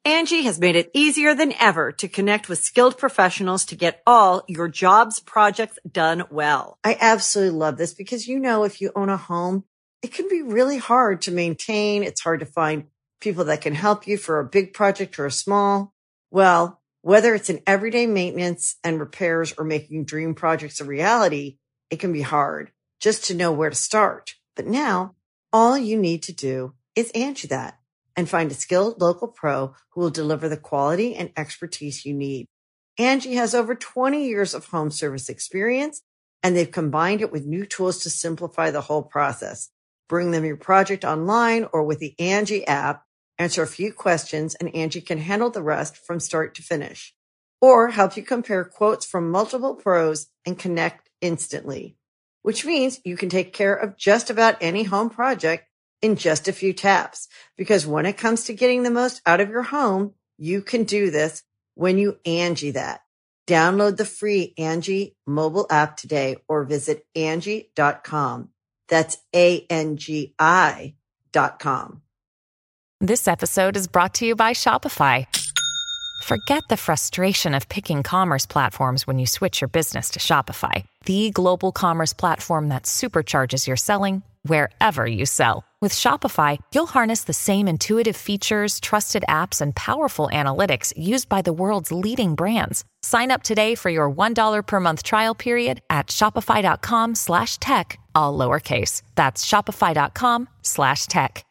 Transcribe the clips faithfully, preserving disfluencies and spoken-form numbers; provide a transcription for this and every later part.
Angie has made it easier than ever to connect with skilled professionals to get all your jobs projects done well. I absolutely love this because, you know, if you own a home, it can be really hard to maintain. It's hard to find people that can help you for a big project or a small. Well, whether it's in everyday maintenance and repairs or making dream projects a reality, it can be hard just to know where to start. But now all you need to do is Angie that and find a skilled local pro who will deliver the quality and expertise you need. Angie has over twenty years of home service experience, and they've combined it with new tools to simplify the whole process. Bring them your project online or with the Angie app, answer a few questions, and Angie can handle the rest from start to finish. Or help you compare quotes from multiple pros and connect instantly, which means you can take care of just about any home project in just a few taps. Because when it comes to getting the most out of your home, you can do this when you Angie that. Download the free Angie mobile app today or visit Angie dot com. That's A N G I dot com. This episode is brought to you by Shopify. Forget the frustration of picking commerce platforms when you switch your business to Shopify, the global commerce platform that supercharges your selling wherever you sell. With Shopify, you'll harness the same intuitive features, trusted apps, and powerful analytics used by the world's leading brands. Sign up today for your one dollar per month trial period at shopify.com slash tech, all lowercase. That's shopify.com slash tech.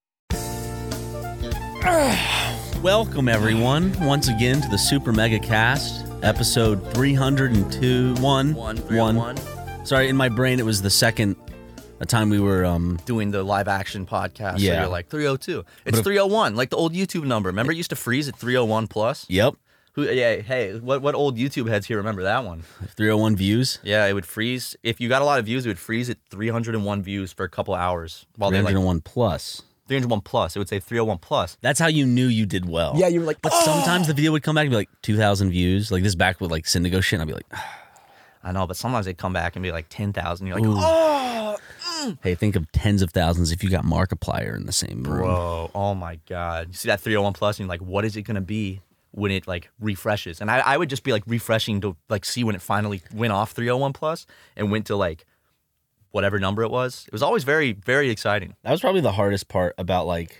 Welcome, everyone, once again to the Super Mega Cast, episode three hundred two. One. One, three oh one. Sorry, in my brain, it was the second a time we were um doing the live action podcast. Yeah. So you're like three oh two. It's three oh one, like the old YouTube number. Remember it used to freeze at three oh one plus? Yep. Who? Yeah. Hey, what what old YouTube heads here remember that one? three oh one views. Yeah, it would freeze. If you got a lot of views, it would freeze at three hundred one views for a couple hours. While three hundred one like, plus. three hundred one plus. It would say three oh one plus. That's how you knew you did well. Yeah, you were like, But oh! sometimes the video would come back and be like two thousand views. Like this back with like Syndigo shit, and I'd be like, I know, but sometimes they'd come back and be like ten thousand. You're like, Ooh. oh! Mm. Hey, think of tens of thousands if you got Markiplier in the same room. Bro, oh my God. You see that three oh one plus and you're like, what is it going to be when it like refreshes? And I, I would just be like refreshing to like see when it finally went off three oh one plus and went to like whatever number it was. It was always very, very exciting. That was probably the hardest part about like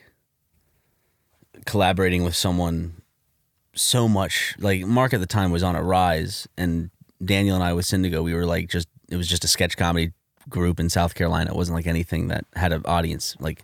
collaborating with someone so much. Like Mark at the time was on a rise, and Daniel and I with Syndigo, we were like just, it was just a sketch comedy group in South Carolina. It wasn't like anything that had an audience, like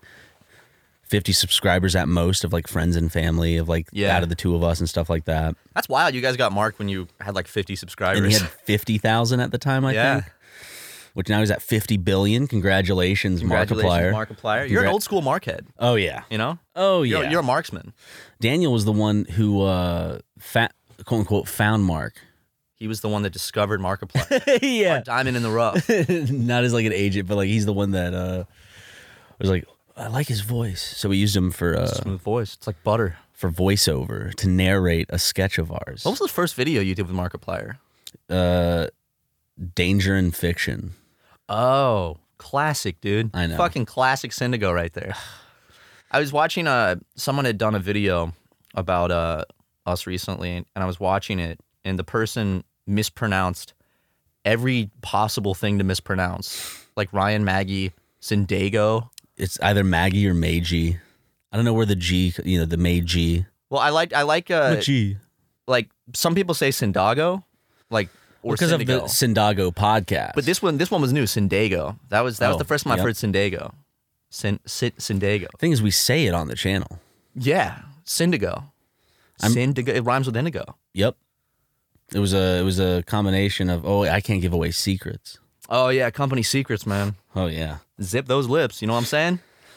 fifty subscribers at most, of like friends and family, of like Yeah. out of the two of us and stuff like that. That's wild. You guys got Mark when you had like fifty subscribers. And he had fifty thousand at the time, I yeah. think. Which now he's at fifty billion. Congratulations, Congratulations, Markiplier. Markiplier. You're an Congra- old school Markhead, Oh, yeah. you know? Oh, yeah. You're, you're a marksman. Daniel was the one who, uh, fa- quote unquote, found Mark. He was the one that discovered Markiplier. Yeah. Our diamond in the rough. Not as like an agent, but like he's the one that uh, was like, I like his voice. So we used him for uh, Smooth voice. It's like butter. for voiceover to narrate a sketch of ours. What was the first video you did with Markiplier? Uh, Danger and Fiction. Oh, classic, dude. I know. Fucking classic Syndigo right there. I was watching, uh, someone had done a video about uh, us recently, and I was watching it, and the person mispronounced every possible thing to mispronounce. Like Ryan Maggie, Syndago. It's either Maggie or Meiji. I don't know where the G, you know, the Meiji. Well, I like, I like, uh, G. like some people say Syndago, like, or Because Syndigo. of the Syndago podcast. But this one, this one was new, Syndago. That was that was Oh, the first time I've yep. heard Syndago. Syn, Syn, Syndago. thing is, we say it on the channel. Yeah, Syndigo. I'm- Syndigo. It rhymes with indigo. Yep. It was a it was a combination of, oh, I can't give away secrets. Oh yeah, company secrets, man. Oh yeah. Zip those lips. You know what I'm saying?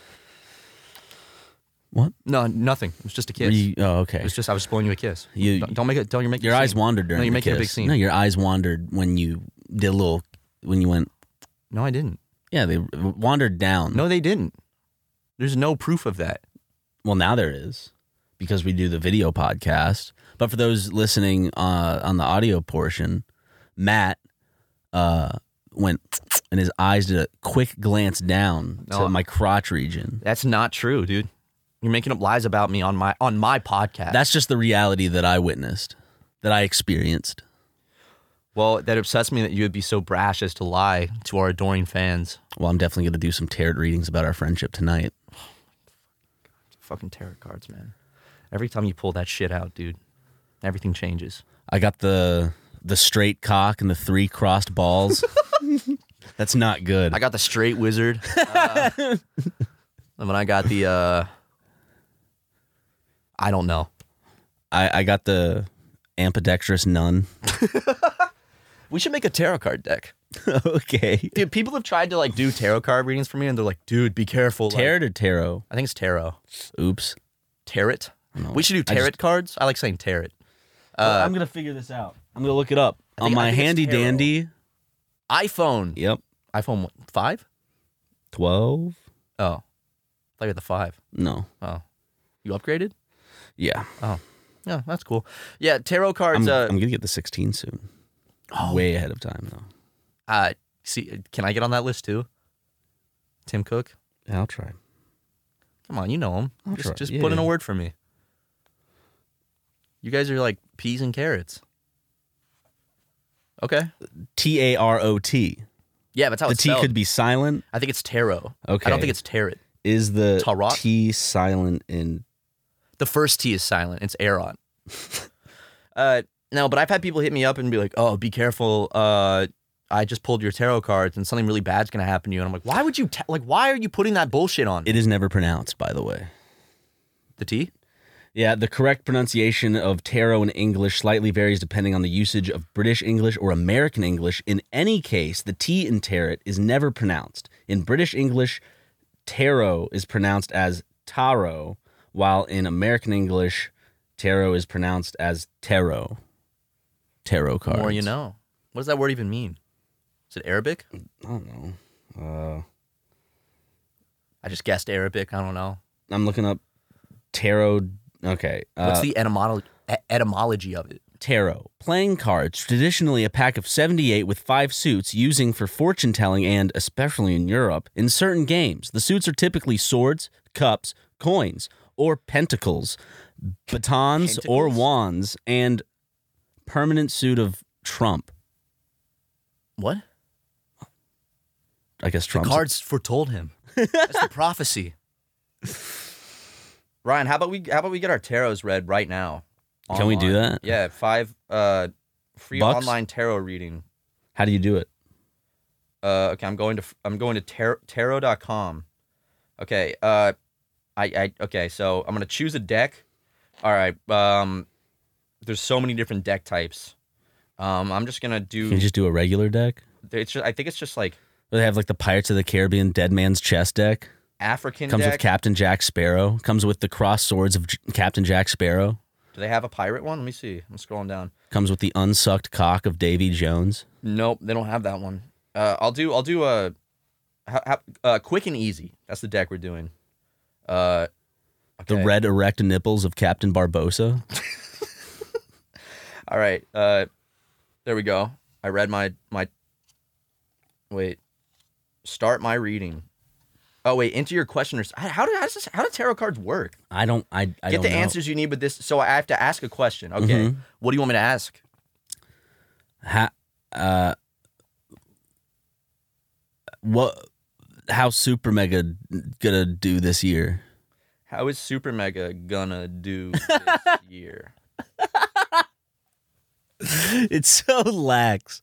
What? No, nothing. It was just a kiss. Were you- oh, okay. It was just I was spoiling you a kiss. You- don't, don't make it. Don't you make Your a eyes scene. wandered during No, you're the making kiss. a big scene. No, your eyes wandered when you did a little, when you went, No, I didn't. yeah, they wandered down. No, they didn't. There's no proof of that. Well, now there is, because we do the video podcast. But for those listening uh, on the audio portion, Matt uh, went, and his eyes did a quick glance down No. to my crotch region. That's not true, dude. You're making up lies about me on my on my podcast. That's just the reality that I witnessed, that I experienced. Well, that upsets me that you would be so brash as to lie to our adoring fans. Well, I'm definitely going to do some tarot readings about our friendship tonight. Fucking tarot cards, man. Every time you pull that shit out, dude, everything changes. I got the the straight cock and the three crossed balls. That's not good. I got the straight wizard. Uh, and then I got the, uh, I don't know. I, I got the ambidextrous nun. We should make a tarot card deck. Okay. Dude, people have tried to like do tarot card readings for me and they're like, dude, be careful. Tarot like, or tarot? I think it's tarot. Oops. Tarot? No, we should do tarot just, cards. I like saying tarot. Uh, I'm going to figure this out. I'm going to look it up. I think, On my I think handy dandy. iPhone. Yep. iPhone five? twelve? Oh. I thought you had the five. No. Oh. You upgraded? Yeah. Oh. Yeah, that's cool. Yeah, tarot cards. I'm, uh, I'm going to get the sixteen soon. Oh. Way ahead of time, though. Uh, see, can I get on that list too? Tim Cook? Yeah, I'll try. Come on, you know him. I'll Just, try. just Yeah, put in a yeah. word for me. You guys are like peas and carrots. Okay. T A R O T. Yeah, that's how The it's T spelled. could be silent. I think it's tarot. Okay. I don't think it's tarot. Is the Tarot? T silent in... The first T is silent. It's Aaron. uh, no, but I've had people hit me up and be like, "Oh, be careful. Uh, I just pulled your tarot cards, and something really bad's gonna happen to you." And I'm like, "Why would you? Ta- like, why are you putting that bullshit on?" It is never pronounced, by the way. The T? Yeah, the correct pronunciation of tarot in English slightly varies depending on the usage of British English or American English. In any case, the T in tarot is never pronounced. In British English, tarot is pronounced as taro, while in American English, tarot is pronounced as tarot. Tarot cards. The more you know. What does that word even mean? Is it Arabic? I don't know. Uh, I just guessed Arabic. I don't know. I'm looking up tarot. Okay. Uh, What's the etymolo- e- etymology of it? Tarot. Playing cards, traditionally a pack of seventy-eight with five suits, using for fortune telling and, especially in Europe, in certain games. The suits are typically swords, cups, coins, or pentacles, batons, or Pentacles? wands, and permanent suit of Trump. What? I guess The Trump. cards foretold him. That's the prophecy. Ryan, how about we how about we get our tarots read right now? Can we do online? that? Yeah, five uh, free Bucks? online tarot reading. How do you do it? Uh, okay, I'm going to I'm going to tar- tarot dot com. Okay, uh, I, I okay, so I'm gonna choose a deck. All right, um, there's so many different deck types. Um, I'm just gonna do. Can you just do a regular deck? It's just, I think it's just like They have like the Pirates of the Caribbean Dead Man's Chest deck. African Comes deck. with Captain Jack Sparrow. Comes with the crossed swords of J- Captain Jack Sparrow. Do they have a pirate one? Let me see. I'm scrolling down. Comes with the unsucked cock of Davy Jones. Nope, they don't have that one. Uh, I'll do. I'll do a ha, ha, uh, quick and easy. That's the deck we're doing. Uh, The okay. red erect nipples of Captain Barbosa. All right. Uh, there we go. I read my my. Wait. Start my reading. Oh wait, enter your question. Or, how do how does this, how do tarot cards work? I don't. I, I Get don't the know. answers you need with this. So I have to ask a question. Okay. Mhm. What do you want me to ask? Ha, uh, what? How Super Mega gonna do this year? How is Super Mega gonna do this year? It's so lax.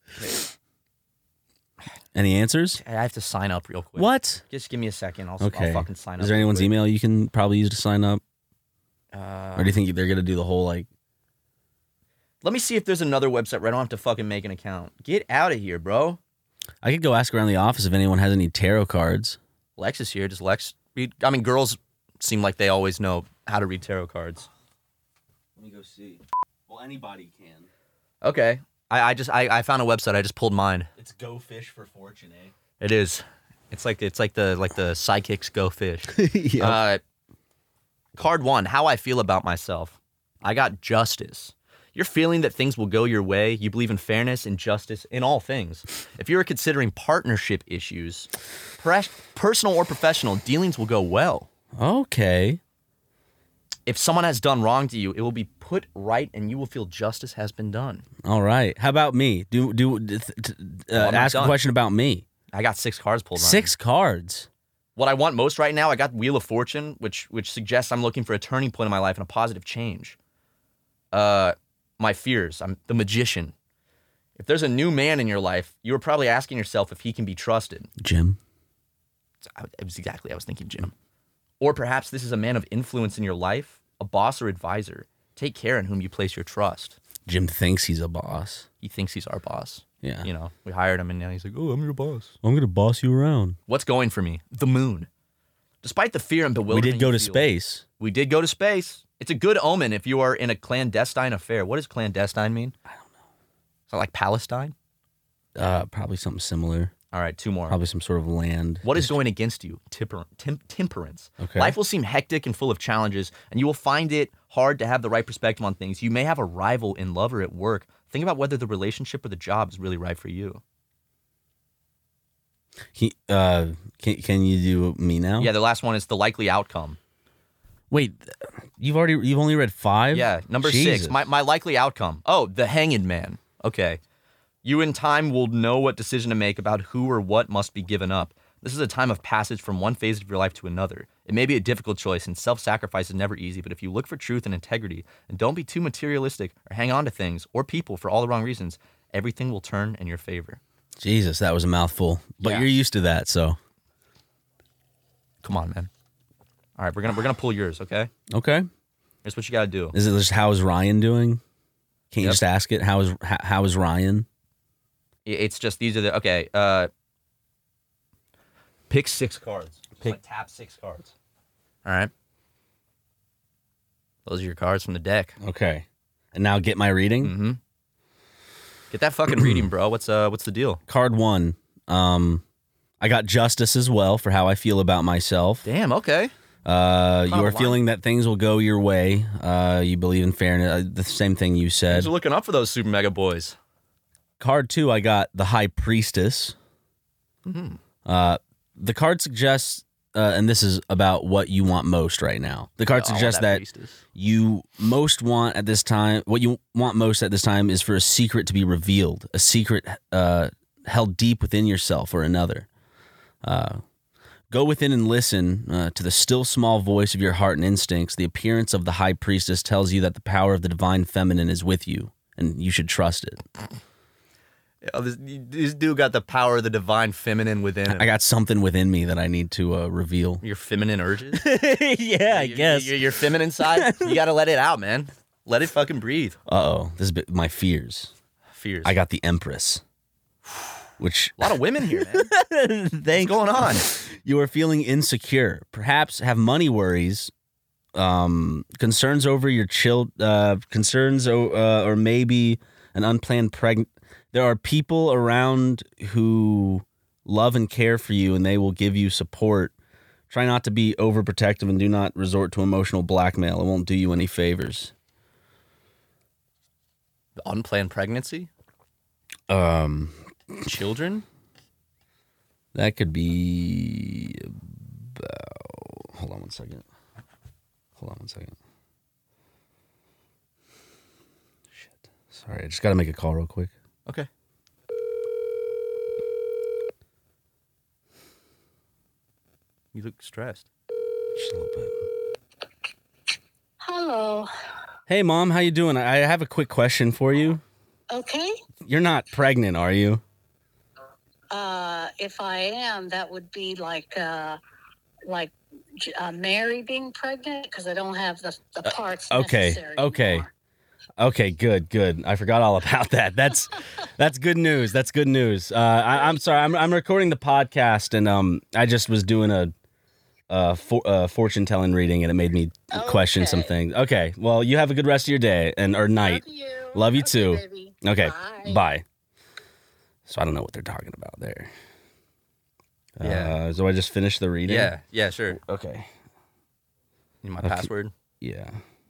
Any answers? I have to sign up real quick. What? Just give me a second. I'll, Okay. I'll fucking sign up. Is there real anyone's quick. email you can probably use to sign up? Uh, Or do you think they're gonna do the whole like? Let me see if there's another website where I don't have to fucking make an account. Get out of here, bro. I could go ask around the office if anyone has any tarot cards. Lex is here. Does Lex read? I mean, girls seem like they always know how to read tarot cards. Let me go see. Well, anybody can. Okay. I, I just I, I found a website. I just pulled mine. It's Go Fish for Fortune, eh? It is. It's like it's like the like the Psychics Go Fish. Yeah. Uh, card one. How I feel about myself. I got justice. You're feeling that things will go your way. You believe in fairness and justice in all things. If you're considering partnership issues, pres- personal or professional, dealings will go well. Okay. If someone has done wrong to you, it will be put right, and you will feel justice has been done. All right. How about me? Do do uh, Well, I'm not ask a done. question about me. I got six cards pulled. Six cards. What I want most right now, I got Wheel of Fortune, which which suggests I'm looking for a turning point in my life and a positive change. Uh, my fears. I'm the Magician. If there's a new man in your life, you were probably asking yourself if he can be trusted. Jim. It was exactly I was thinking, Jim. Or perhaps this is a man of influence in your life, a boss or advisor. Take care in whom you place your trust. Jim thinks he's a boss. He thinks he's our boss. Yeah. You know, we hired him, and now he's like, oh, I'm your boss. I'm going to boss you around. What's going for me? The moon. Despite the fear and We bewilderment did go you to feel- space. We did go to space. It's a good omen if you are in a clandestine affair. What does clandestine mean? I don't know. Is that like Palestine? Uh, probably something similar. All right, two more. Probably some sort of land. What is going against you? Temper- tem- temperance. Okay. Life will seem hectic and full of challenges, and you will find it hard to have the right perspective on things. You may have a rival in love or at work. Think about whether the relationship or the job is really right for you. He, uh, can, can you do me now? Yeah, the last one is the likely outcome. Wait, you've already you've only read five? Yeah, number Jesus. six, my, my likely outcome. Oh, the hanged man. Okay. You in time will know what decision to make about who or what must be given up. This is a time of passage from one phase of your life to another. It may be a difficult choice, and self-sacrifice is never easy, but if you look for truth and integrity, and don't be too materialistic or hang on to things or people for all the wrong reasons, everything will turn in your favor. Jesus, that was a mouthful. But Yeah. you're used to that, so. Come on, man. All right, we're gonna we're gonna pull yours, okay? Okay. Here's what you gotta do. Is it just how is Ryan doing? Can't you Yep. just ask it? How is how, how is Ryan? It's just these are the okay. Uh, pick six cards. Just Pick- like tap six cards. All right. Those are your cards from the deck. Okay. And now get my reading. Mm-hmm. Get that fucking reading, bro. What's uh what's the deal? Card one. Um, I got justice as well for how I feel about myself. Damn. Okay. Uh, you of are a line. feeling that things will go your way. Uh, you believe in fairness. Uh, the same thing you said. Things are looking up for those super mega boys. Card two, I got the High Priestess. Mm-hmm. Uh, the card suggests, uh, and this is about what you want most right now. The card Oh, suggests that, priestess. you most want at this time, what you want most at this time is for a secret to be revealed, a secret uh, held deep within yourself or another. Uh, go within and listen uh, to the still small voice of your heart and instincts. The appearance of the High Priestess tells you that the power of the divine feminine is with you, and you should trust it. Oh, this, this dude got the power of the divine feminine within him. I got something within me that I need to uh, reveal. Your feminine urges. Yeah, I Your- guess. Your, your feminine side. You got to let it out, man. Let it fucking breathe. Uh-oh. This is bit- my fears. Fears. I got the Empress, which... a lot of women here, man. What's Thanks. going on? You are feeling insecure. Perhaps have money worries, um, concerns over your child, uh, concerns o- uh, or maybe an unplanned pregnant. There are people around who love and care for you, and they will give you support. Try not to be overprotective and do not resort to emotional blackmail. It won't do you any favors. Unplanned pregnancy? Um, Children? that could be about. Hold on one second. Hold on one second. Shit. Sorry, I just got to make a call real quick. Okay. You look stressed. Just a little bit. Hello. Hey, Mom, how you doing? I I have a quick question for you. Okay. You're not pregnant, are you? Uh, if I am, that would be like uh, like uh, Mary being pregnant because I don't have the, the parts okay, necessary. okay. anymore. Okay, good, good. I forgot all about that. That's that's good news. That's good news. Uh, I, I'm sorry. I'm I'm recording the podcast, and um, I just was doing a, a, for, a fortune telling reading, and it made me question some Okay. things. Okay. Well, you have a good rest of your day and or night. Love you. Love you Okay, too. baby. Okay. Bye. Bye. So I don't know what they're talking about there. Yeah. Uh, so I just finished the reading. Yeah, yeah, sure. Okay. Need my Okay. password? Yeah.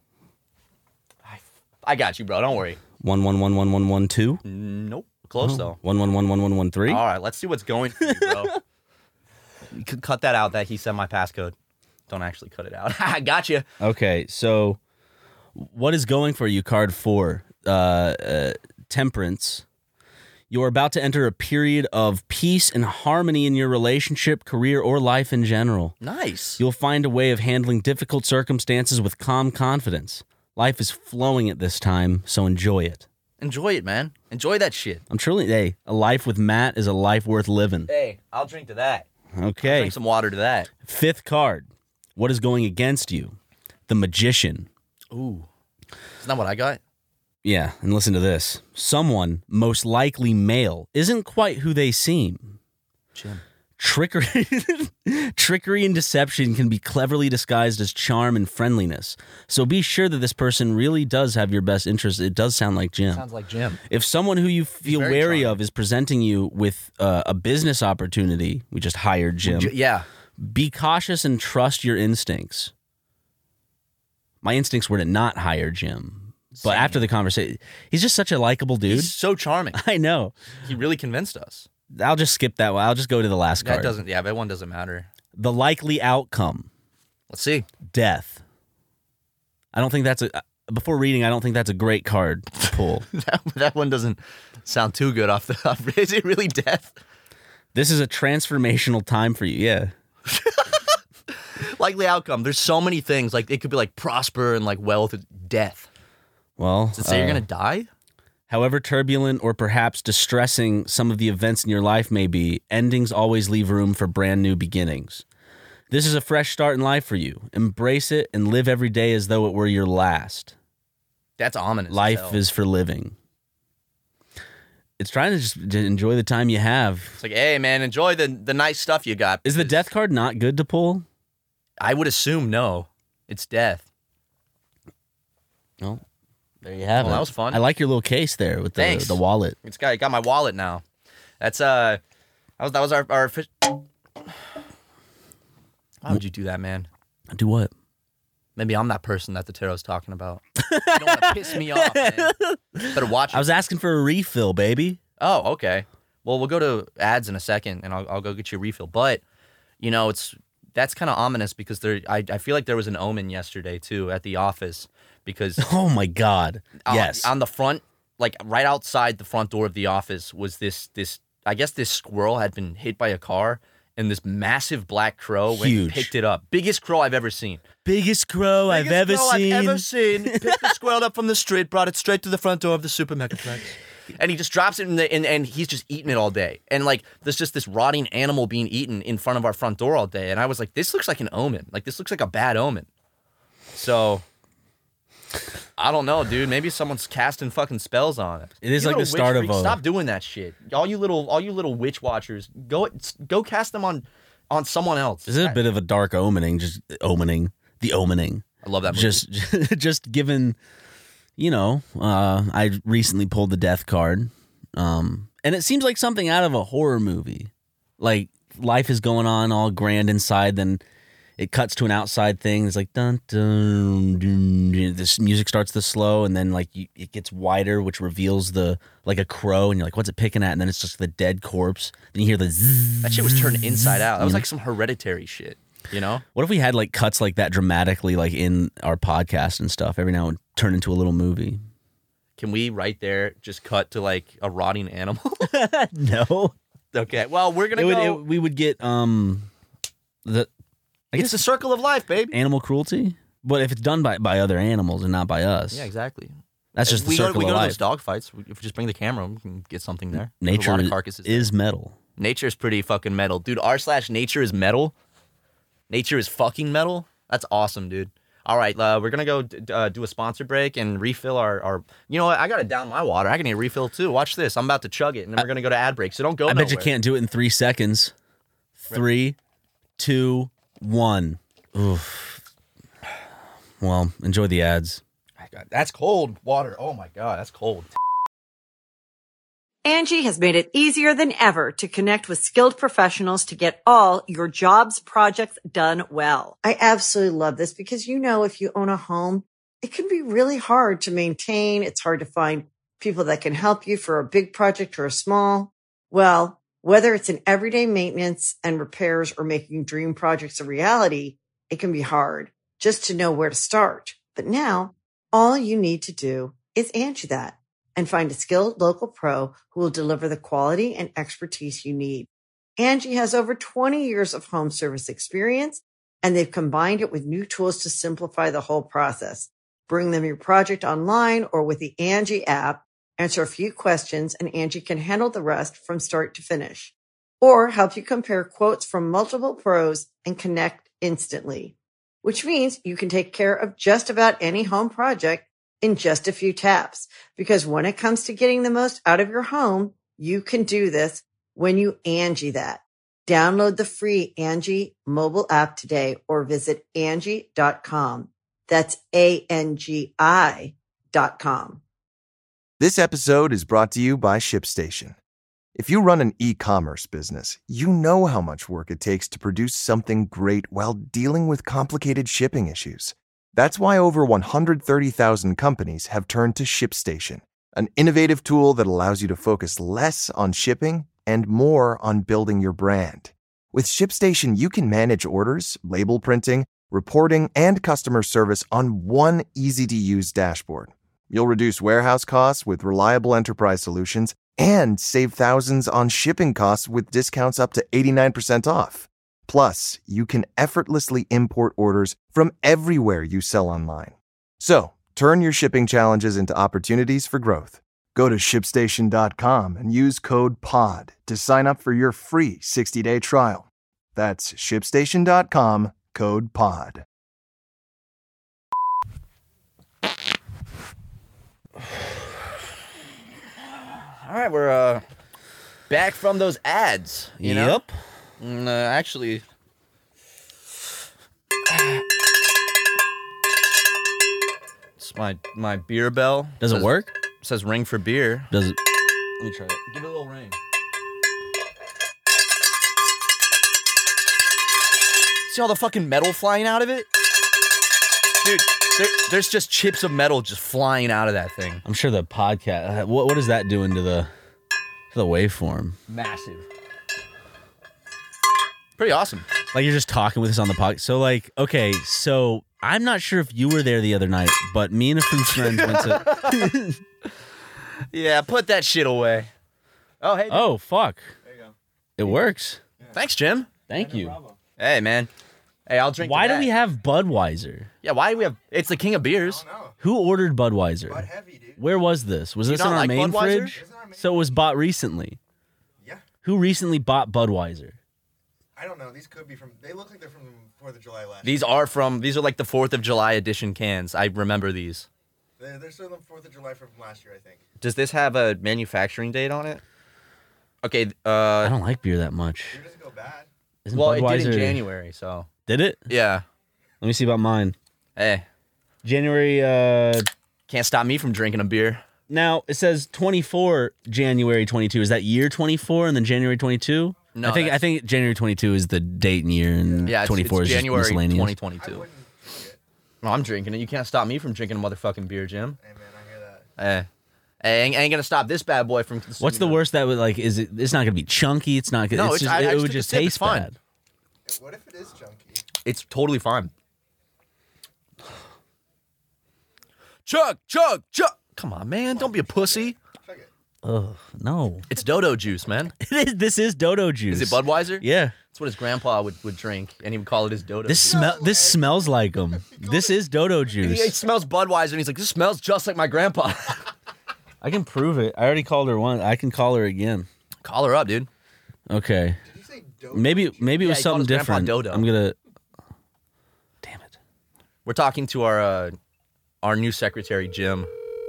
I got you, bro. Don't worry. One one one one one one two. Nope. Close, though. One one one one one one three. All right, let's see what's going for you, bro. You could cut that out that he said my passcode. don't actually cut it out. I got you. Okay, so what is going for you? Card four, uh, uh, Temperance. You are about to enter a period of peace and harmony in your relationship, career, or life in general. Nice. You'll find a way of handling difficult circumstances with calm confidence. Life is flowing at this time, so enjoy it. Enjoy it, man. Enjoy that shit. I'm truly, hey, a life with Matt is a life worth living. Hey, I'll drink to that. Okay. I'll drink some water to that. Fifth card. What is going against you? The Magician. Ooh. Isn't that what I got? Yeah, and listen to this. Someone, most likely male, isn't quite who they seem. Jim. Trickery, trickery and deception can be cleverly disguised as charm and friendliness. So be sure that this person really does have your best interest. It does sound like Jim. Sounds like Jim. If someone who you feel very wary charming. of is presenting you with uh, a business opportunity, we just hired Jim. J- yeah. Be cautious and trust your instincts. My instincts were to not hire Jim. But Same. after the conversation, he's just such a likable dude. He's so charming. I know. He really convinced us. I'll just skip that one. I'll just go to the last card. That doesn't, yeah, that one doesn't matter. The likely outcome, Let's see. death. I don't think that's a, before reading, I don't think that's a great card to pull. that, that one doesn't sound too good off the off. Is it really death? This is a transformational time for you. Yeah. Likely outcome. There's so many things. Like, it could be like prosper and like wealth, death. Well, Does it say uh, you're going to die? however turbulent or perhaps distressing some of the events in your life may be, endings always leave room for brand new beginnings. This is a fresh start in life for you. Embrace it and live every day as though it were your last. That's ominous. as Life hell. is for living. It's trying to just to enjoy the time you have. It's like, hey, man, enjoy the, the nice stuff you got. Is the because death card not good to pull? I would assume no. It's death. No. There you have Well, it. that was fun. I like your little case there with the, Thanks. the wallet. It's got, got my wallet now. That's, uh, that was, that was our, our fish. Why would you do that, man? Do what? Maybe I'm that person that the tarot's talking about. You don't want to piss me off, man. Better watch it. I was asking for a refill, baby. Oh, okay. Well, we'll go to ads in a second, and I'll, I'll go get you a refill. But, you know, it's that's kind of ominous because there. I, I feel like there was an omen yesterday, too, at the office because Oh, my God. uh, Yes. on the front, like right outside the front door of the office was this, this. I guess this squirrel had been hit by a car, and this massive black crow went and Huge. picked it up. Biggest crow I've ever seen. Biggest crow I've Biggest ever crow seen. I've ever seen. Picked the squirrel up from the street, brought it straight to the front door of the super megaplex. And he just drops it in the, and, and he's just eating it all day. And like, there's just this rotting animal being eaten in front of our front door all day. And I was like, this looks like an omen. Like, this looks like a bad omen. So, I don't know, dude. Maybe someone's casting fucking spells on it. It is You like the little start witch of freaks, a- Stop doing that shit. All you little, all you little witch watchers, go, go cast them on, on someone else. This is a bit of a dark omening, just omening, the omening. I love that movie. Just, just given, you know, uh, I recently pulled the death card, um, and it seems like something out of a horror movie. Like life is going on all grand inside, then it cuts to an outside thing. It's like dun dun dun. dun. This music starts to slow, and then like you, it gets wider, which reveals the like a crow, and you're like, "What's it picking at?" And then it's just the dead corpse. Then you hear the zzz. That shit was turned inside out. That was like some Hereditary shit, you know? What if we had like cuts like that dramatically, like in our podcast and stuff? Every now and turn into a little movie. Can we right there just cut to like a rotting animal? No, Okay. Well, we're gonna it would, go. it, we would get um the I it's guess the circle of life, baby. animal cruelty, but if it's done by by other animals and not by us, Yeah, exactly. that's just the we go, circle we of go to life. those dog fights. We- If we just bring the camera, we can get something there. There's Nature a lot of carcasses. there. is metal. Nature is pretty fucking metal, dude. R slash nature is metal. Nature is fucking metal. That's awesome, dude. All right, uh, we're gonna go d- uh, do a sponsor break and refill our, our. You know what? I gotta down my water. I can need a refill too. Watch this. I'm about to chug it, and then we're gonna go to ad break. So don't go. I bet you nowhere. can't do it in three seconds. Three, two, one. Oof. Well, enjoy the ads. My God, that's cold water. Oh my God, that's cold. Angie has made it easier than ever to connect with skilled professionals to get all your jobs projects done well. I absolutely love this because, you know, if you own a home, it can be really hard to maintain. It's hard to find people that can help you for a big project or a small. Well, whether it's in everyday maintenance and repairs or making dream projects a reality, it can be hard just to know where to start. But now all you need to do is Angie that and find a skilled local pro who will deliver the quality and expertise you need. Angie has over twenty years of home service experience, and they've combined it with new tools to simplify the whole process. Bring them your project online or with the Angie app, answer a few questions, and Angie can handle the rest from start to finish. Or help you compare quotes from multiple pros and connect instantly, which means you can take care of just about any home project in just a few taps. Because when it comes to getting the most out of your home, you can do this when you Angie that. Download the free Angie mobile app today or visit Angie dot com. That's A N G I dot com. This episode is brought to you by ShipStation. If you run an e-commerce business, you know how much work it takes to produce something great while dealing with complicated shipping issues. That's why over one hundred thirty thousand companies have turned to ShipStation, an innovative tool that allows you to focus less on shipping and more on building your brand. With ShipStation, you can manage orders, label printing, reporting, and customer service on one easy-to-use dashboard. You'll reduce warehouse costs with reliable enterprise solutions and save thousands on shipping costs with discounts up to eighty-nine percent off. Plus, you can effortlessly import orders from everywhere you sell online. So, turn your shipping challenges into opportunities for growth. Go to ship station dot com and use code P O D to sign up for your free sixty-day trial. That's ship station dot com, code P O D. All right, we're uh, back from those ads. You know? Yep. Mm, uh, actually, it's my my beer bell. Does it says, work? Says ring for beer. Does it? Let me try it. Give it a little ring. See all the fucking metal flying out of it? Dude, there, there's just chips of metal just flying out of that thing. I'm sure the podcast. What what is that doing to the to the waveform? Massive. Pretty awesome. Like you're just talking with us on the podcast. So like, okay, so I'm not sure if you were there the other night, but me and a few friends went to. Yeah, put that shit away. Oh, hey. Oh fuck! There you go. It works. Yeah. Thanks, Jim. Thank you. Hey, man. Hey, I'll drink. Why to do that. we have Budweiser? Yeah, why do we have? It's the king of beers. I don't know. Who ordered Budweiser? Bud Heavy, dude. Where was this? Was Do you this in not our like main Budweiser? fridge? It's in our main- So it was bought recently. Yeah. Who recently bought Budweiser? I don't know. These could be from. They look like they're from Fourth of July last. These are from. These are like the Fourth of July edition cans. I remember these. They're, they're still the Fourth of July from last year, I think. Does this have a manufacturing date on it? Okay. Uh, I don't like beer that much. Beer doesn't go bad. Isn't well, Budweiser? it did in January, so Did it? yeah. Let me see about mine. Hey, January. Uh, can't stop me from drinking a beer. now it says twenty-four January twenty-two. Is that year twenty-four and then January twenty-two? No, I think I that's- think January twenty-two is the date and year, and Yeah, it's, twenty-four it's is January just miscellaneous. twenty I twenty-two. wouldn't drink it. No, I'm drinking it. You can't stop me from drinking a motherfucking beer, Jim. Hey, man, I hear that. Hey, hey, ain't, ain't gonna stop this bad boy from. consuming What's the it. worst that would like? Is it? It's not gonna be chunky. It's not. No, it's it's- just, I it actually would took a just sip, it's taste fine. bad. What if it is chunky? It's totally fine. Chug, chug, chug. Come on, man. Don't be a pussy. Chug it. Ugh, no. It's Dodo juice, man. It is, this is Dodo juice. Is it Budweiser? Yeah. That's what his grandpa would, would drink, and he would call it his Dodo This juice. smell. This smells like them. This is Dodo He, he juice. smells Budweiser, and he's like, this smells just like my grandpa. I can prove it. I already called her once. I can call her again. Call her up, dude. Okay. Did you say dope? Maybe maybe it Yeah, was he called something his grandpa different. Dodo. I'm gonna. Damn it. We're talking to our uh, our new secretary, Jim.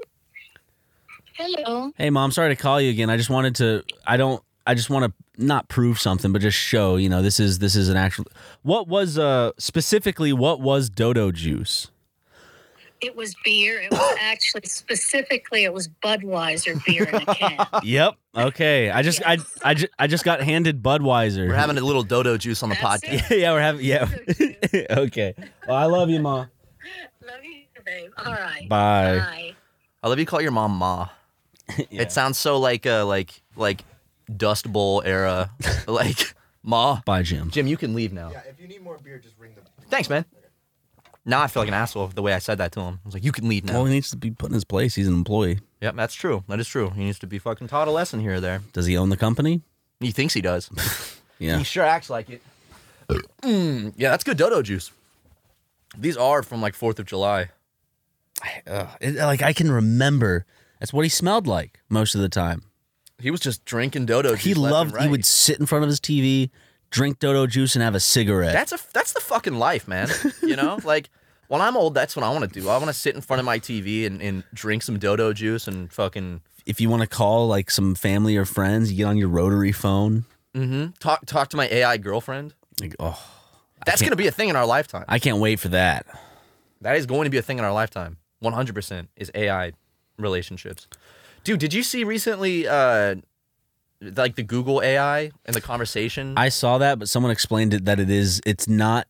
Hello. Hey, Mom. Sorry to call you again. I just wanted to. I don't. I just want to not prove something, but just show. You know, this is this is an actual. What was uh specifically? What was Dodo juice? It was beer. It was actually specifically it was Budweiser beer in a can. Yep. Okay. I just I I just, I just got handed Budweiser. We're having a little Dodo juice on the That's podcast. it. yeah, we're having yeah. Okay. Well, I love you, Ma. Love you, babe. All right. Bye. Bye. I love you call your mom Ma. Yeah. It sounds so like uh like like Dust Bowl era. Like Ma. Bye, Jim. Jim, you can leave now. Yeah, if you need more beer, just ring the. Thanks, man. Now I feel like an asshole the way I said that to him. I was like, you can leave now. Well, he needs to be put in his place. He's an employee. Yep, that's true. That is true. He needs to be fucking taught a lesson here or there. Does he own the company? He thinks he does. Yeah. He sure acts like it. Mm, yeah, that's good dodo juice. These are from like fourth of July. Uh, it, like, I can remember. That's what he smelled like most of the time. He was just drinking dodo juice. He left loved, and right. he would sit in front of his T V, drink dodo juice, and have a cigarette. That's a that's the fucking life, man. You know, like when I'm old, that's what I want to do. I want to sit in front of my T V and, and drink some dodo juice and fucking. If you want to call like some family or friends, you get on your rotary phone. Mm-hmm. Talk talk to my A I girlfriend. Like, oh, That's gonna be a thing in our lifetime. I can't wait for that. That is going to be a thing in our lifetime. one hundred percent is A I relationships. Dude, did you see recently, uh, like the Google A I and the conversation? I saw that, but someone explained it that it is. It's not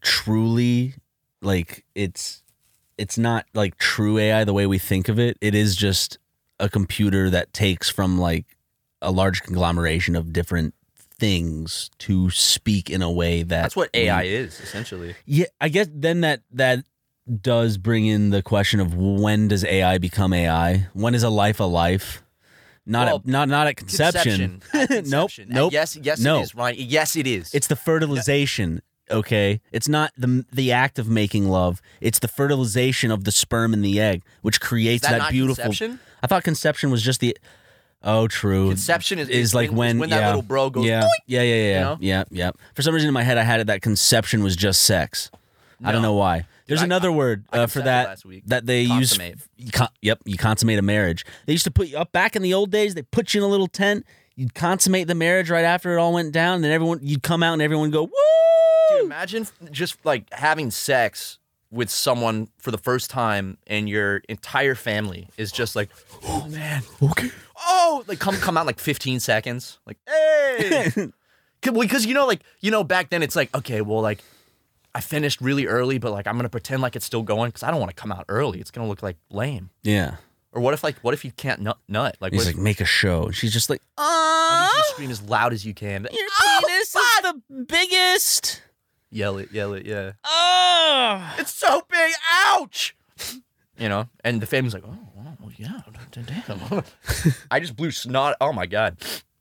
truly like it's. It's not like true A I the way we think of it. It is just a computer that takes from like a large conglomeration of different things to speak in a way that That's what A I is, essentially. Yeah, I guess then that that does bring in the question of when does A I become A I? When is a life a life? Not Well, at, not not at conception. Conception. At nope. conception. Nope. Yes, yes, no. it is, Ryan. Yes, it is. It's the fertilization. Okay, it's not the the act of making love. It's the fertilization of the sperm and the egg, which creates that that, not beautiful. conception? I thought conception was just the. Oh, true. Conception is, is like when, is when yeah, that little bro goes. yeah, "Boink!" yeah, yeah, yeah, You know? yeah, yeah. For some reason in my head, I had it that conception was just sex. I don't No. know why. There's I- another I- word I uh, for concepted that last week. that they Consummate. use. You con- yep, you consummate a marriage. They used to put you up back in the old days. They put you in a little tent. You'd consummate the marriage right after it all went down, and then everyone you'd come out and everyone go woo. Dude, imagine f- just like having sex with someone for the first time, and your entire family is just like, oh man, Okay. oh, like come come out in like fifteen seconds, like hey, because you know, like you know, back then it's like, okay, well, like I finished really early, but like I'm gonna pretend like it's still going because I don't want to come out early. It's gonna look like lame. Yeah. Or what if like what if you can't nut? nut? Like, He's what like, if, make a show. She's just like, I need you oh, to scream as loud as you can. your Oh, penis is the biggest. Yell it, yell it, yeah. Oh. It's so big, ouch! You know, and the family's like, oh, oh yeah, damn. I just blew snot. Oh my god.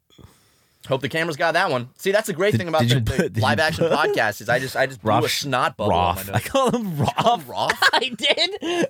Hope the cameras got that one. See, that's the great Did- thing about did the, you the put- did you live action put- podcast is I just I just blew a Roth- snot bubble on my Roth. nose. I call him Roth. Roth? I did.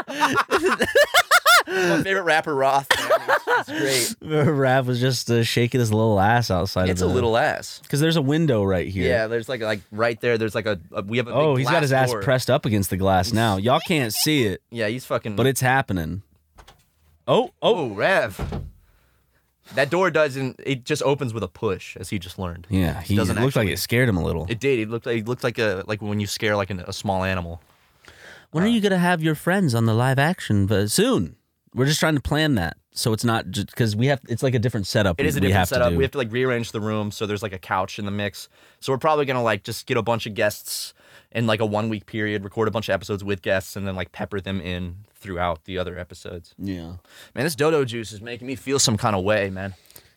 My favorite rapper, Roth. Man. It's, it's great. Rav was just uh, shaking his little ass outside It's of a the little ass. because there's a window right here. Yeah, there's like like right there. There's like a, a we have a big Oh, he's got glass his ass door. pressed up against the glass now. Y'all can't see it, Yeah, he's fucking. but it's happening. Oh, oh, oh, Rev. That door doesn't. It just opens with a push, as he just learned. yeah. He doesn't looked like actually- it scared him a little. It did. It looked like it looked like a like when you scare like an, a small animal. When are you gonna have your friends on the live action? But soon. We're just trying to plan that, so it's not just because we have. It's like a different setup. It is a we different have setup. To do. We have to like rearrange the room so there's like a couch in the mix. So we're probably gonna like just get a bunch of guests in like a one week period, record a bunch of episodes with guests, and then like pepper them in throughout the other episodes. Yeah. Man, this dodo juice is making me feel some kind of way, man.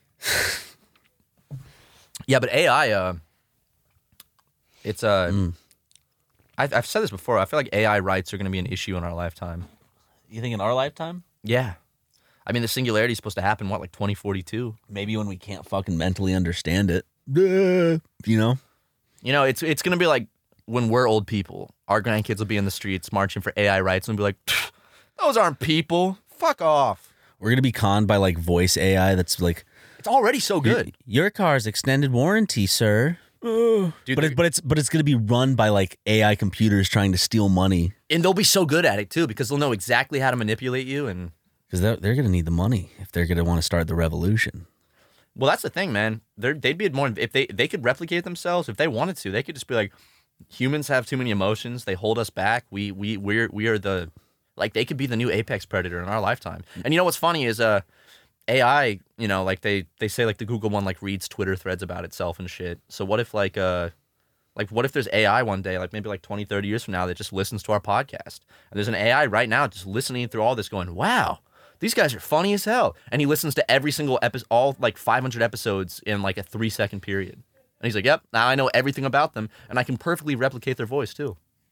Yeah, but A I, uh, it's uh, Mm. I've, I've said this before. I feel like A I rights are gonna be an issue in our lifetime. You think in our lifetime? Yeah. I mean, the singularity is supposed to happen, what, like twenty forty-two? Maybe when we can't fucking mentally understand it. You know? You know, it's it's going to be like when we're old people, our grandkids will be in the streets marching for A I rights and be like, those aren't people. Fuck off. We're gonna be conned by like voice A I that's like, It's already so good. your car's extended warranty, sir. Dude, But it, but it's but it's gonna be run by like A I computers trying to steal money and they'll be so good at it, too, because they'll know exactly how to manipulate you. And, because they're they're gonna need the money if they're gonna want to start the revolution. well, that's the thing, man. They're, they'd be more, if they, they could replicate themselves, if they wanted to, they could just be like, humans have too many emotions. They hold us back. We, we, we're, we are the, like, they could be the new apex predator in our lifetime. And you know what's funny is, uh, A I, you know, like they, they say like the Google one like reads Twitter threads about itself and shit. So what if like uh like what if there's A I one day, like maybe like twenty, thirty years from now that just listens to our podcast? And there's an A I right now just listening through all this going, wow, these guys are funny as hell. And he listens to every single episode, all like five hundred episodes in like a three second period. And he's like, yep, now I know everything about them and I can perfectly replicate their voice too.